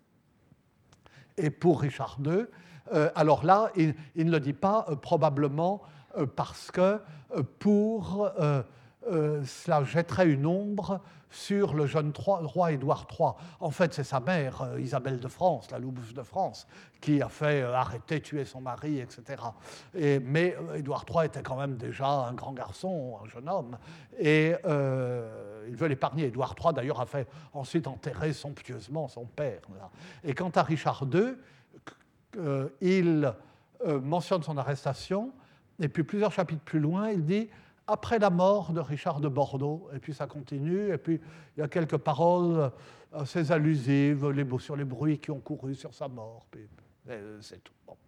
Et pour Richard deux, euh, alors là, il, il ne le dit pas euh, probablement euh, parce que euh, pour euh, euh, cela jetterait une ombre sur le jeune roi Édouard trois. En fait, c'est sa mère, euh, Isabelle de France, la louve de France, qui a fait euh, arrêter, tuer son mari, et cetera. Et, mais euh, Édouard trois était quand même déjà un grand garçon, un jeune homme, et euh, il veut l'épargner. Édouard trois, d'ailleurs, a fait ensuite enterrer somptueusement son père. Là. Et quant à Richard deux, euh, il euh, mentionne son arrestation, et puis plusieurs chapitres plus loin, il dit « après la mort de Richard de Bordeaux », et puis ça continue, et puis il y a quelques paroles assez allusives les, sur les bruits qui ont couru sur sa mort, puis c'est tout. Bon.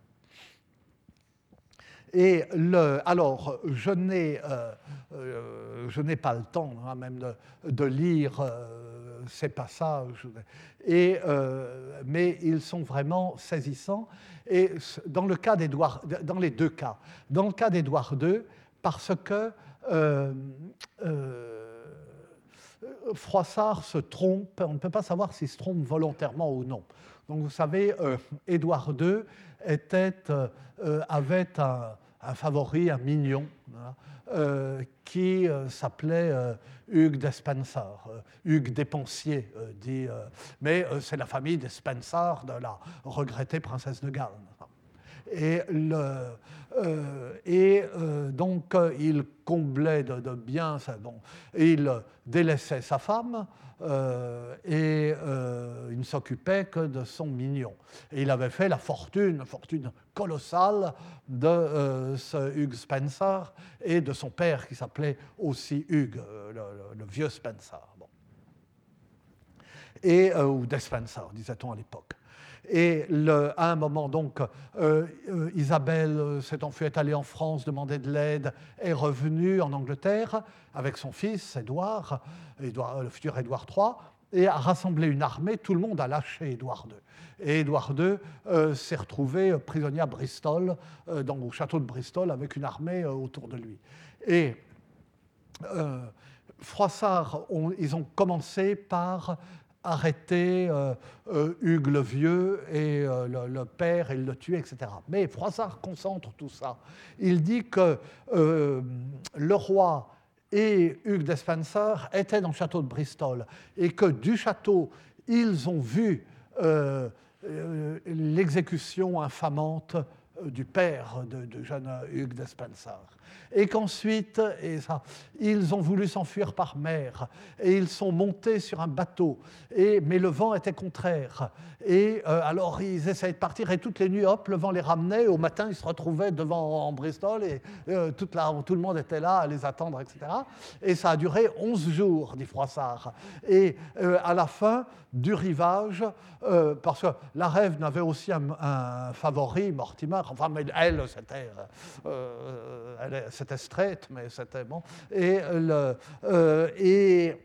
Et le, alors, je n'ai, euh, euh, je n'ai pas le temps hein, même de, de lire euh, ces passages, et, euh, mais ils sont vraiment saisissants. Et dans, le cas d'Édouard, dans les deux cas, dans le cas d'Édouard deux, parce que euh, euh, Froissart se trompe, on ne peut pas savoir s'il se trompe volontairement ou non. Donc vous savez, euh, Édouard deux était, euh, avait un un favori, un mignon, hein, euh, qui euh, s'appelait euh, Hugues Despenser, euh, Hugues Dépensier, euh, dit, euh, mais euh, c'est la famille des Spencer de la regrettée princesse de Galles. Et, le, euh, et euh, donc euh, il comblait de, de biens, bon, il délaissait sa femme, Euh, et euh, il ne s'occupait que de son mignon. Et il avait fait la fortune, une fortune colossale de euh, ce Hugues Spencer et de son père qui s'appelait aussi Hugues, euh, le, le, le vieux Spencer. Bon. Et, euh, ou Despenser, disait-on à l'époque. Et le, à un moment, donc, euh, euh, Isabelle s'est enfuie, est allée en France, demander de l'aide, est revenue en Angleterre avec son fils, Édouard, Édouard le futur Édouard trois, et a rassemblé une armée. Tout le monde a lâché Édouard deux. Et Édouard deux euh, s'est retrouvé prisonnier à Bristol, euh, dans, au château de Bristol, avec une armée euh, autour de lui. Et euh, Froissart, on, ils ont commencé par arrêter euh, euh, Hugues le Vieux et euh, le, le père et le tuer, et cetera. Mais Froissart concentre tout ça. Il dit que euh, le roi et Hugues Despenser étaient dans le château de Bristol et que du château, ils ont vu euh, euh, l'exécution infamante du père de, de jeune Hugues Despenser. Et qu'ensuite, et ça, ils ont voulu s'enfuir par mer, et ils sont montés sur un bateau, et, mais le vent était contraire. Et euh, alors ils essayaient de partir, et toutes les nuits, hop, le vent les ramenait, au matin ils se retrouvaient devant en Bristol, et euh, toute la, tout le monde était là à les attendre, et cetera. Et ça a duré onze jours, dit Froissart. Et euh, à la fin du rivage, euh, parce que la Rèvne avait aussi un, un favori, Mortimer, enfin, mais elle, c'était... Euh, elle, c'était straight, mais c'était bon. Et, le, euh, et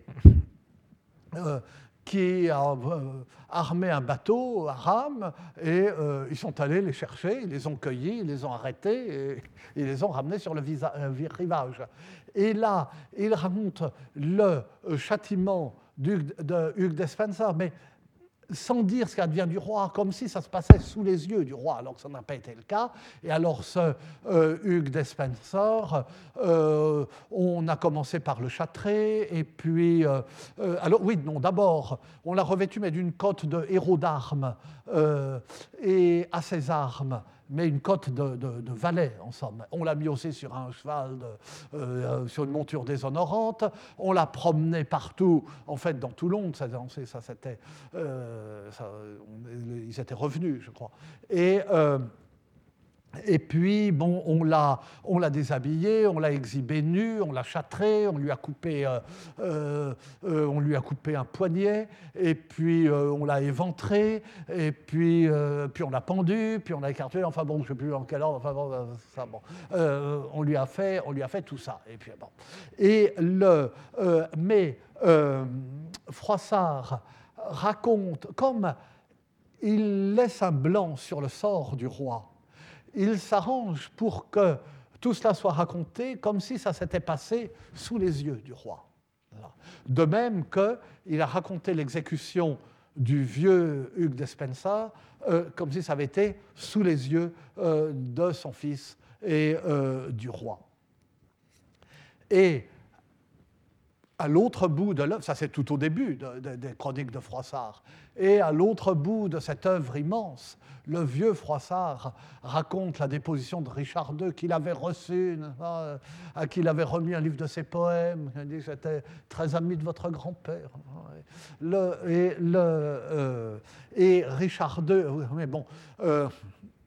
euh, qui a euh, armé un bateau à rame, et euh, ils sont allés les chercher, ils les ont cueillis, ils les ont arrêtés, et ils les ont ramenés sur le visa, euh, rivage. Et là, il raconte le châtiment de Hugues Despenser, mais sans dire ce qu'advient du roi, comme si ça se passait sous les yeux du roi, alors que ça n'a pas été le cas. Et alors ce euh, Hugues Despenser, euh, on a commencé par le châtrer, et puis... Euh, euh, alors oui, non, d'abord, on l'a revêtu, mais d'une cotte de héros d'armes, euh, et à ses armes, mais une cotte de, de, de valet, en somme. On l'a mis aussi sur un cheval, de, euh, sur une monture déshonorante. On l'a promené partout, en fait, dans Toulon. Ça, ça c'était, euh, ça, on, ils étaient revenus, je crois. Et... Euh, Et puis, bon, on l'a, on l'a déshabillé, on l'a exhibé nu, on l'a châtré, on lui a coupé, euh, euh, on lui a coupé un poignet, et puis euh, on l'a éventré, et puis, euh, puis on l'a pendu, puis on l'a écarté. Enfin bon, je ne sais plus en quel ordre. Enfin bon, ça, bon. Euh, on lui a fait, on lui a fait tout ça. Et puis bon. Et le, euh, mais euh, Froissart raconte, comme il laisse un blanc sur le sort du roi, il s'arrange pour que tout cela soit raconté comme si ça s'était passé sous les yeux du roi. De même qu'il a raconté l'exécution du vieux Hugues Despenser euh, comme si ça avait été sous les yeux euh, de son fils et euh, du roi. Et à l'autre bout de l'œuvre, ça c'est tout au début de, de, des chroniques de Froissart, et à l'autre bout de cette œuvre immense, le vieux Froissart raconte la déposition de Richard deux, qu'il avait reçu, à qui il avait remis un livre de ses poèmes. Il dit « J'étais très ami de votre grand-père. » le, et, le, euh, et Richard deux, mais bon, euh,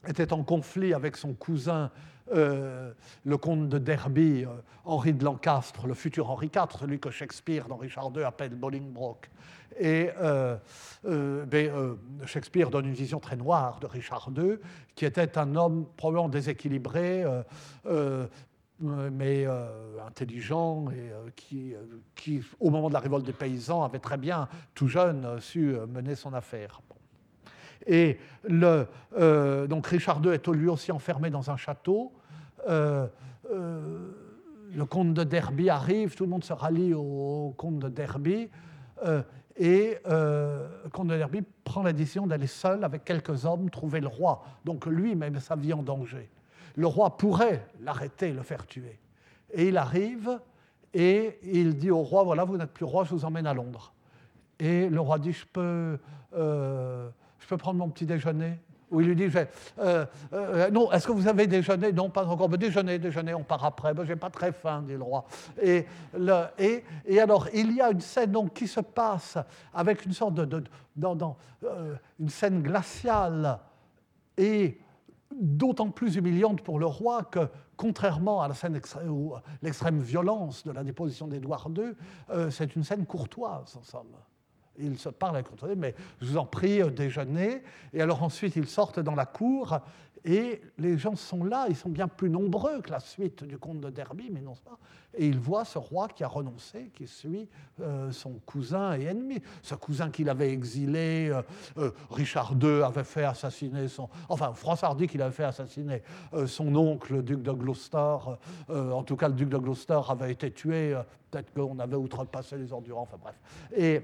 était en conflit avec son cousin, euh, le comte de Derby, euh, Henri de Lancastre, le futur Henri quatre, celui que Shakespeare, dans Richard deux, appelle Bolingbroke. Et euh, euh, ben, euh, Shakespeare donne une vision très noire de Richard deux, qui était un homme probablement déséquilibré, euh, euh, mais euh, intelligent, et euh, qui, euh, qui, au moment de la révolte des paysans, avait très bien, tout jeune, su mener son affaire. Bon. Et le, euh, donc Richard deux est lui aussi enfermé dans un château. Euh, euh, le comte de Derby arrive, tout le monde se rallie au, au comte de Derby, euh, et euh, le comte de Derby prend la décision d'aller seul avec quelques hommes trouver le roi. Donc lui met sa vie en danger. Le roi pourrait l'arrêter, le faire tuer. Et il arrive et il dit au roi, voilà, vous n'êtes plus roi, je vous emmène à Londres. Et le roi dit, je peux... Euh, Je peux prendre mon petit déjeuner? Ou il lui dit, euh, euh, non, est-ce que vous avez déjeuné? Non, pas encore. Mais déjeuner, déjeuner, on part après. Ben, je n'ai pas très faim, dit le roi. Et, le, et, et alors, il y a une scène donc, qui se passe avec une sorte de... de dans, dans, euh, une scène glaciale et d'autant plus humiliante pour le roi que, contrairement à la scène extrême, ou l'extrême violence de la déposition d'Édouard deux, euh, c'est une scène courtoise, en somme. Ils se parlent avec l'autre, mais je vous en prie, déjeuner. Et alors ensuite, ils sortent dans la cour et les gens sont là. Ils sont bien plus nombreux que la suite du comte de Derby, mais non pas. Et ils voient ce roi qui a renoncé, qui suit euh, son cousin et ennemi. Ce cousin qu'il avait exilé, euh, euh, Richard deux avait fait assassiner son... Enfin, François dit qu'il avait fait assassiner euh, son oncle, le duc de Gloucester. Euh, en tout cas, le duc de Gloucester avait été tué. Euh, peut-être qu'on avait outrepassé les endurants. Enfin bref. Et...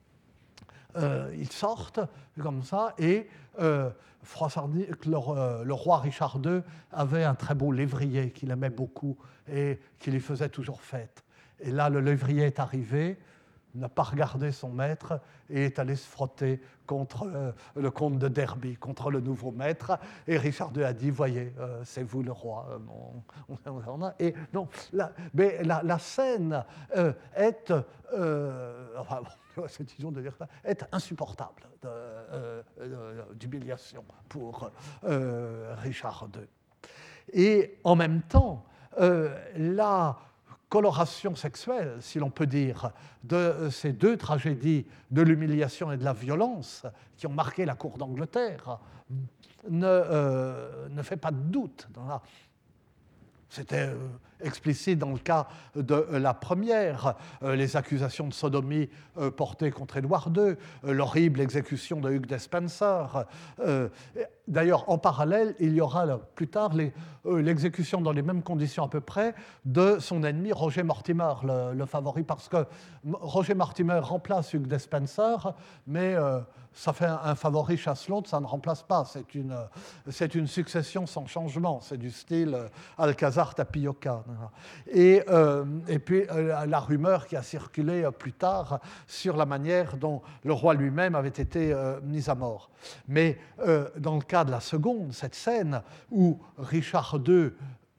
Euh, ils sortent comme ça, et euh, le, euh, le roi Richard deux avait un très beau lévrier qu'il aimait beaucoup et qui lui faisait toujours fête. Et là, le lévrier est arrivé, n'a pas regardé son maître et est allé se frotter contre euh, le comte de Derby, contre le nouveau maître. Et Richard deux a dit, voyez, euh, c'est vous le roi. Euh, on, on, on a, et non, la, mais la, la scène euh, est... Euh, enfin, cette vision de dire ça, est insupportable de, euh, euh, d'humiliation pour euh, Richard deux. Et en même temps, euh, la coloration sexuelle, si l'on peut dire, de ces deux tragédies de l'humiliation et de la violence qui ont marqué la cour d'Angleterre ne, euh, ne fait pas de doute dans la... C'était euh, explicite dans le cas de euh, la première, euh, les accusations de sodomie euh, portées contre Édouard deux, euh, l'horrible exécution de Hugh Despenser. Euh, D'ailleurs, en parallèle, il y aura là, plus tard les, euh, l'exécution dans les mêmes conditions à peu près de son ennemi Roger Mortimer, le, le favori, parce que Roger Mortimer remplace Hugh Despenser, mais euh, ça fait un, un favori chasse l'autre, ça ne remplace pas. C'est une, c'est une succession sans changement. C'est du style euh, Alcazar Tapioca. Et, euh, et puis euh, la rumeur qui a circulé euh, plus tard sur la manière dont le roi lui-même avait été euh, mis à mort. Mais euh, dans le cas de la seconde, cette scène où Richard deux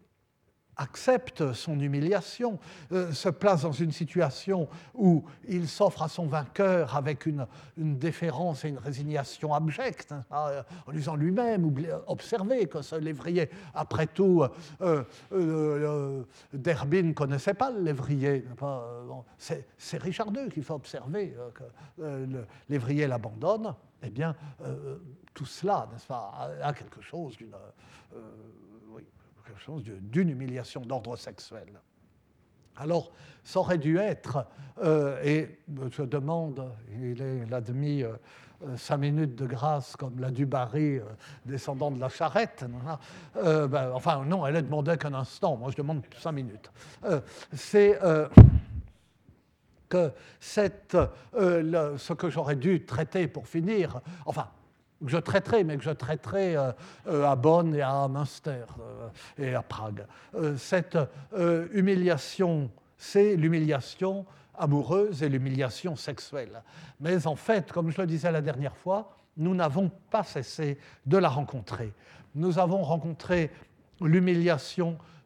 accepte son humiliation, euh, se place dans une situation où il s'offre à son vainqueur avec une, une déférence et une résignation abjecte, hein, en disant lui-même, observez que ce lévrier, après tout, euh, euh, euh, Derby ne connaissait pas le lévrier, c'est, c'est Richard deux qui fait observer euh, que euh, le lévrier l'abandonne. Eh bien, euh, tout cela, n'est-ce pas, a quelque chose d'une... Euh, oui, quelque chose d'une humiliation d'ordre sexuel. Alors, ça aurait dû être, euh, et je demande, il est l'admis euh, cinq minutes de grâce comme l'a du Barry, euh, descendant de la charrette. Euh, ben, enfin, non, elle ne demandait qu'un instant, moi je demande cinq minutes. Euh, c'est... Euh, que cette, euh, le, ce que j'aurais dû traiter pour finir, enfin, que je traiterai, mais que je traiterai euh, euh, à Bonn et à Münster euh, et à Prague. Euh, cette euh, humiliation, c'est l'humiliation amoureuse et l'humiliation sexuelle. Mais en fait, comme je le disais la dernière fois, nous n'avons pas cessé de la rencontrer. Nous avons rencontré l'humiliation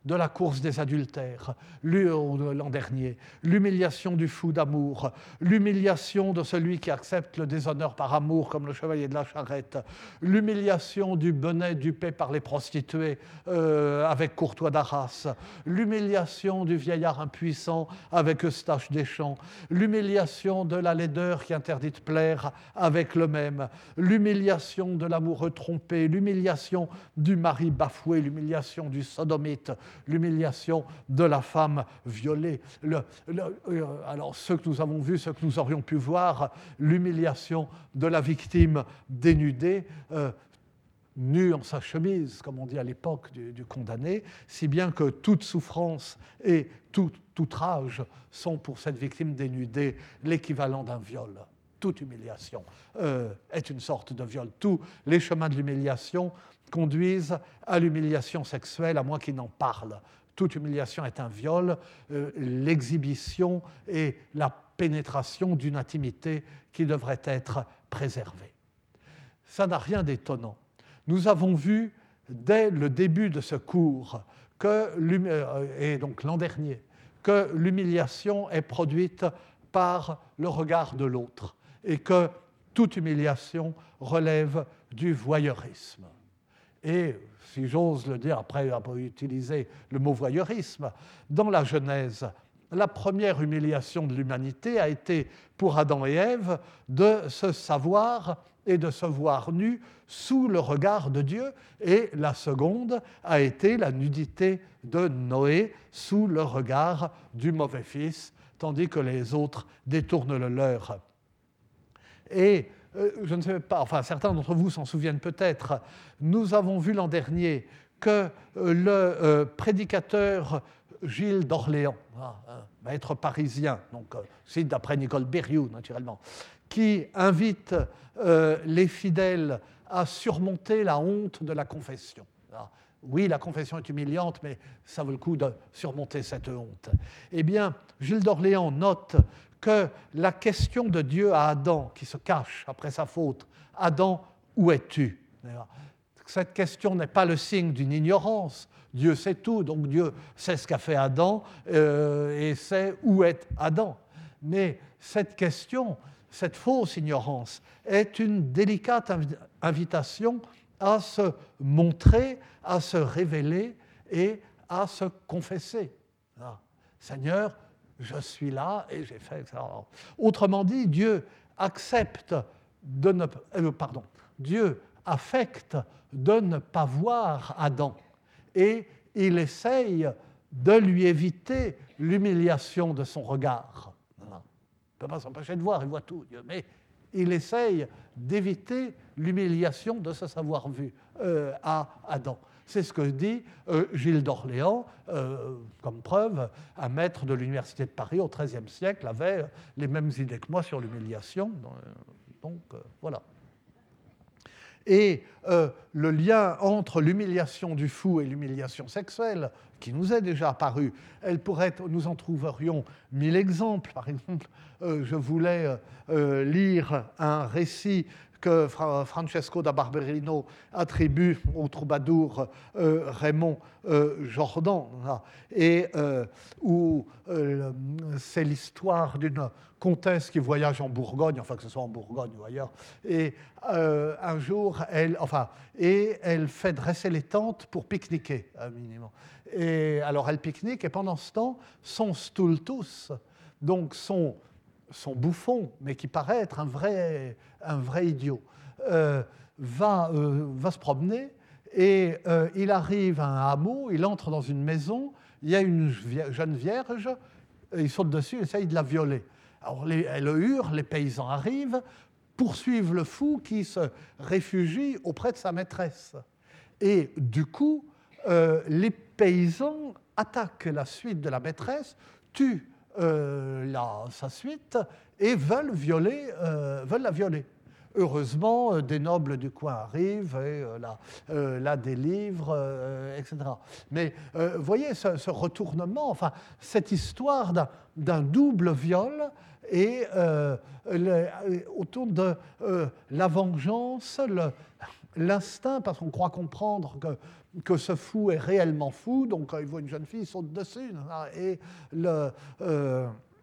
de la course des adultères l'an dernier, l'humiliation du fou d'amour, l'humiliation de celui qui accepte le déshonneur par amour comme le chevalier de la charrette, l'humiliation du bonnet dupé par les prostituées euh, avec Courtois d'Arras, l'humiliation du vieillard impuissant avec Eustache Deschamps, l'humiliation de la laideur qui interdit de plaire avec le même, l'humiliation de l'amoureux trompé, l'humiliation du mari bafoué, l'humiliation du sodomite, l'humiliation de la femme violée. Le, le, euh, alors, ceux que nous avons vus, ceux que nous aurions pu voir, l'humiliation de la victime dénudée, euh, nue en sa chemise, comme on dit à l'époque du, du condamné, si bien que toute souffrance et tout outrage sont pour cette victime dénudée l'équivalent d'un viol. Toute humiliation euh, est une sorte de viol. Tous les chemins de l'humiliation conduisent à l'humiliation sexuelle, à moins qu'ils n'en parlent. Toute humiliation est un viol, euh, l'exhibition et la pénétration d'une intimité qui devrait être préservée. Ça n'a rien d'étonnant. Nous avons vu dès le début de ce cours, que, et donc l'an dernier, que l'humiliation est produite par le regard de l'autre et que toute humiliation relève du voyeurisme. Et, si j'ose le dire, après avoir utilisé le mot voyeurisme, dans la Genèse, la première humiliation de l'humanité a été pour Adam et Ève de se savoir et de se voir nus sous le regard de Dieu, et la seconde a été la nudité de Noé sous le regard du mauvais fils, tandis que les autres détournent le leur. Et euh, je ne sais pas, enfin certains d'entre vous s'en souviennent peut-être, nous avons vu l'an dernier que euh, le euh, prédicateur Gilles d'Orléans, un maître parisien, donc c'est d'après Nicole Berrioux naturellement, qui invite euh, les fidèles à surmonter la honte de la confession. Alors, oui, la confession est humiliante, mais ça vaut le coup de surmonter cette honte. Eh bien, Gilles d'Orléans note que la question de Dieu à Adam, qui se cache après sa faute, « Adam, où es-tu » Cette question n'est pas le signe d'une ignorance. Dieu sait tout, donc Dieu sait ce qu'a fait Adam euh, et sait où est Adam. Mais cette question, cette fausse ignorance, est une délicate invitation à se montrer, à se révéler et à se confesser. Ah, Seigneur, je suis là et j'ai fait ça. Autrement dit, Dieu accepte de ne euh, pardon, Dieu affecte de ne pas voir Adam et il essaye de lui éviter l'humiliation de son regard. Il ne peut pas s'empêcher de voir, il voit tout, Dieu, mais il essaye d'éviter l'humiliation de se savoir vu euh, à Adam. C'est ce que dit euh, Gilles d'Orléans, euh, comme preuve, un maître de l'Université de Paris au treizième siècle avait les mêmes idées que moi sur l'humiliation. Donc, euh, voilà. Et euh, le lien entre l'humiliation du fou et l'humiliation sexuelle, qui nous est déjà apparu, elle pourrait être, nous en trouverions mille exemples. Par exemple, euh, je voulais euh, lire un récit que Francesco da Barberino attribue au troubadour euh, Raymond euh, Jordan, et euh, où euh, c'est l'histoire d'une comtesse qui voyage en Bourgogne, enfin que ce soit en Bourgogne ou ailleurs, et euh, un jour, elle, enfin, et elle fait dresser les tentes pour pique-niquer, un minimum. Et alors elle pique-nique, et pendant ce temps, son stultus, donc son son bouffon, mais qui paraît être un vrai, un vrai idiot, euh, va, euh, va se promener et euh, il arrive à un hameau, il entre dans une maison, il y a une jeune vierge, il saute dessus, il essaye de la violer. Alors les, elle hurle, les paysans arrivent, poursuivent le fou qui se réfugie auprès de sa maîtresse. Et du coup, euh, les paysans attaquent la suite de la maîtresse, tuent Euh, la, sa suite et veulent, violer, euh, veulent la violer. Heureusement, euh, des nobles du coin arrivent et euh, la, euh, la délivrent, euh, et cetera. Mais euh, voyez ce, ce retournement, enfin, cette histoire d'un, d'un double viol et euh, le, autour de euh, la vengeance, le, l'instinct, parce qu'on croit comprendre que, que ce fou est réellement fou, donc quand il voit une jeune fille, il saute dessus. Et, le, euh,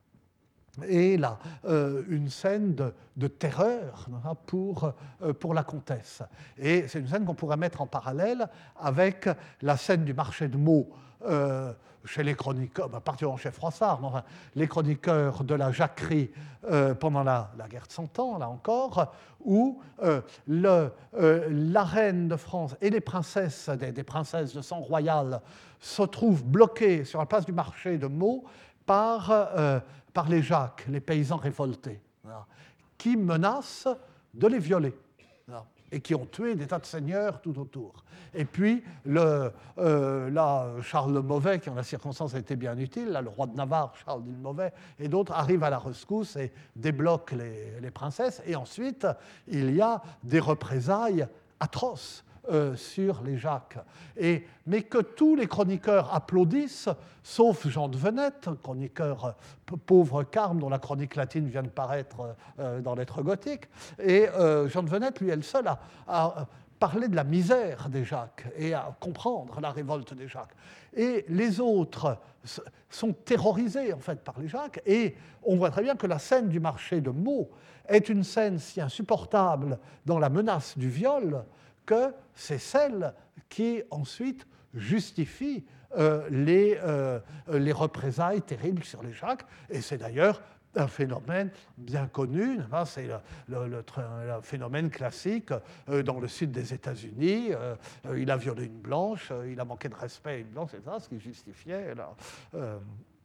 et là, euh, une scène de, de terreur pour, euh, pour la comtesse. Et c'est une scène qu'on pourrait mettre en parallèle avec la scène du marché de Meaux, euh, chez les chroniqueurs, bah, particulièrement chez Froissart, mais enfin, les chroniqueurs de la jacquerie euh, pendant la, la guerre de Cent Ans, là encore, où euh, le, euh, la reine de France et les princesses, des, des princesses de sang royal, se trouvent bloquées sur la place du marché de Meaux par, euh, par les Jacques, les paysans révoltés, voilà, qui menacent de les violer. Voilà, et qui ont tué des tas de seigneurs tout autour. Et puis, le, euh, là, Charles le Mauvais, qui en la circonstance a été bien utile, là, le roi de Navarre, Charles dit le Mauvais, et d'autres arrivent à la rescousse et débloquent les, les princesses. Et ensuite, il y a des représailles atroces euh, sur les Jacques. Et, mais que tous les chroniqueurs applaudissent, sauf Jean de Venette, chroniqueur pauvre carme dont la chronique latine vient de paraître euh, dans Lettres gothiques. Et euh, Jean de Venette, lui, est le seul à, à parler de la misère des Jacques et à comprendre la révolte des Jacques. Et les autres sont terrorisés, en fait, par les Jacques. Et on voit très bien que la scène du marché de Meaux est une scène si insupportable dans la menace du viol que c'est celle qui, ensuite, justifie euh, les, euh, les représailles terribles sur les Jacques. Et c'est d'ailleurs un phénomène bien connu, c'est le, le, le, le phénomène classique euh, dans le sud des États-Unis. Euh, il a violé une blanche, euh, il a manqué de respect à une blanche, c'est ça, ce qui justifiait la, euh,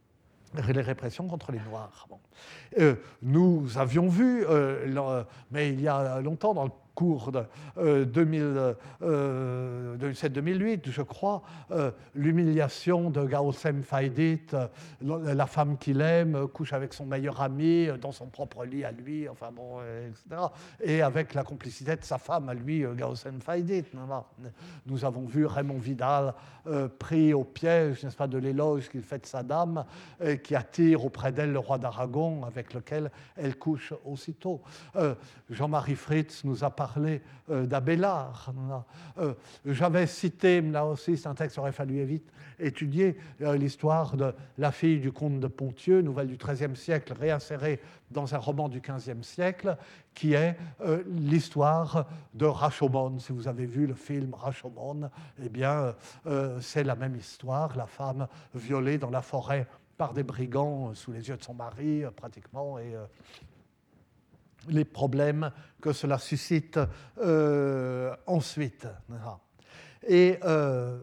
les répressions contre les Noirs. Bon. Euh, nous avions vu, euh, le, mais il y a longtemps, dans le cours de euh, deux mille sept deux mille huit, je crois, euh, l'humiliation de Gaussem Faidit, euh, la femme qu'il aime, couche avec son meilleur ami dans son propre lit à lui, enfin bon, et cetera. Et avec la complicité de sa femme à lui, Gaussem Faidit. Nous avons vu Raymond Vidal euh, pris au piège, n'est-ce pas, de l'éloge qu'il fait de sa dame, et qui attire auprès d'elle le roi d'Aragon, avec lequel elle couche aussitôt. Euh, Jean-Marie Fritz nous a parlé euh, d'Abélard. Euh, J'avais cité, là aussi, c'est un texte qu'il aurait fallu vite étudier, euh, l'histoire de la fille du comte de Ponthieu, nouvelle du treizième siècle, réinsérée dans un roman du quinzième siècle, qui est euh, l'histoire de Rashomon. Si vous avez vu le film Rashomon, eh bien, euh, c'est la même histoire, la femme violée dans la forêt par des brigands sous les yeux de son mari, euh, pratiquement, et euh, les problèmes que cela suscite euh, ensuite. Et euh,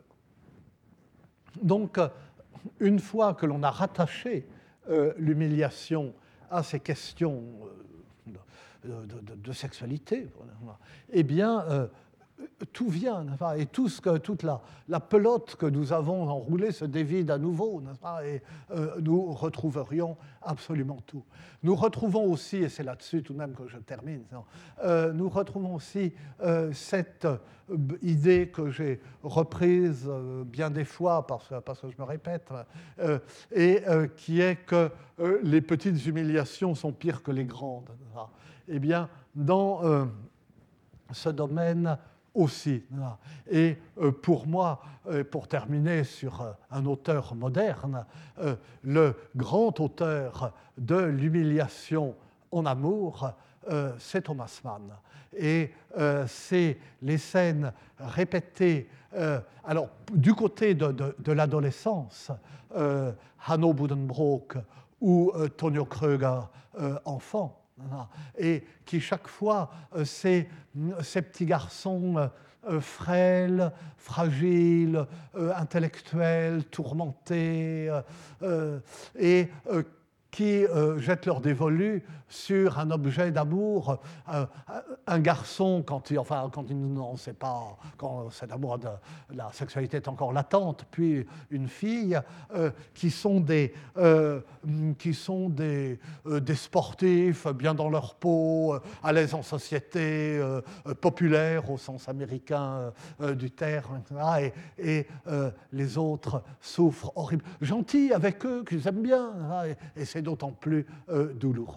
donc, une fois que l'on a rattaché euh, l'humiliation à ces questions de, de, de, de sexualité, eh bien, euh, tout vient, et tout ce que, toute la, la pelote que nous avons enroulée se dévide à nouveau, et euh, nous retrouverions absolument tout. Nous retrouvons aussi, et c'est là-dessus tout de même que je termine, euh, nous retrouvons aussi euh, cette idée que j'ai reprise euh, bien des fois, parce, parce que je me répète, euh, et euh, qui est que euh, les petites humiliations sont pires que les grandes. Eh bien, dans euh, ce domaine aussi. Et pour moi, pour terminer sur un auteur moderne, le grand auteur de l'humiliation en amour, c'est Thomas Mann. Et c'est les scènes répétées, alors du côté de, de, de l'adolescence, Hanno Buddenbrook ou Tonio Kröger, enfant, et qui chaque fois, ces, ces petits garçons euh, frêles, fragiles, euh, intellectuels, tourmentés, euh, et euh, qui euh, jettent leur dévolu sur un objet d'amour, euh, un garçon, quand il, enfin, quand il n'en sait pas, quand cet amour de la sexualité est encore latente, puis une fille, euh, qui sont des, euh, qui sont des, euh, des sportifs, bien dans leur peau, euh, à l'aise en société, euh, euh, populaires au sens américain euh, du terme, et cetera. Et, et euh, les autres souffrent horriblement. Gentils avec eux, qu'ils aiment bien, et, et c'est d'autant plus euh, douloureux.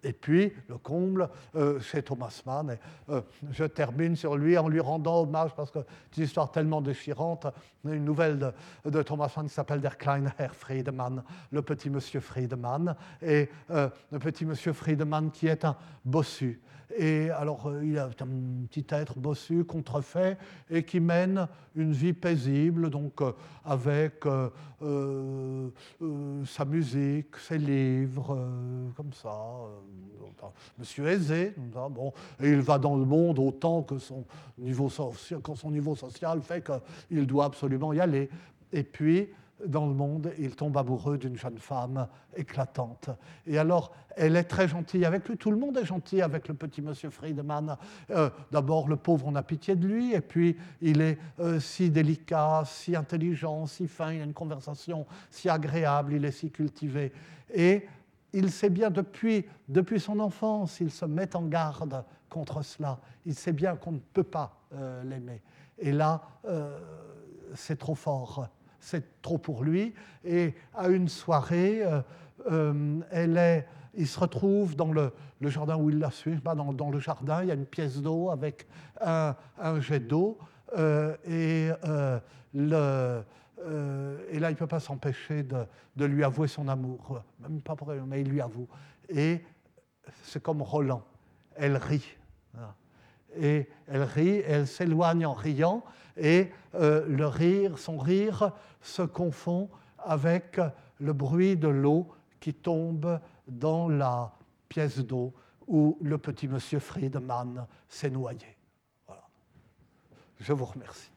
Et puis, le comble, euh, c'est Thomas Mann. Et, euh, je termine sur lui en lui rendant hommage, parce que c'est une histoire tellement déchirante, une nouvelle de, de Thomas Mann qui s'appelle Der kleine Herr Friedemann, le petit monsieur Friedemann. Et euh, le petit monsieur Friedemann qui est un bossu. Et alors, euh, il a un petit être bossu, contrefait, et qui mène une vie paisible, donc euh, avec euh, euh, euh, sa musique, ses livres, euh, comme ça. Euh, monsieur aisé, bon, et il va dans le monde autant que son niveau social, quand son niveau social fait qu'il doit absolument y aller. Et puis, dans le monde, il tombe amoureux d'une jeune femme éclatante. Et alors, elle est très gentille avec lui. Tout le monde est gentil avec le petit monsieur Friedemann. Euh, D'abord, le pauvre, on a pitié de lui. Et puis, il est euh, si délicat, si intelligent, si fin. Il a une conversation si agréable. Il est si cultivé. Et il sait bien, depuis, depuis son enfance, il se met en garde contre cela. Il sait bien qu'on ne peut pas euh, l'aimer. Et là, euh, c'est trop fort. C'est trop pour lui. Et à une soirée, euh, euh, elle est, il se retrouve dans le, le jardin où il la suit. Dans, dans le jardin, il y a une pièce d'eau avec un, un jet d'eau. Euh, et, euh, le, euh, et là, il ne peut pas s'empêcher de, de lui avouer son amour. Même pas pour elle, mais il lui avoue. Et c'est comme Roland. Elle rit. Et elle rit, et elle s'éloigne en riant, et euh, le rire, son rire se confond avec le bruit de l'eau qui tombe dans la pièce d'eau où le petit monsieur Friedemann s'est noyé. Voilà. Je vous remercie.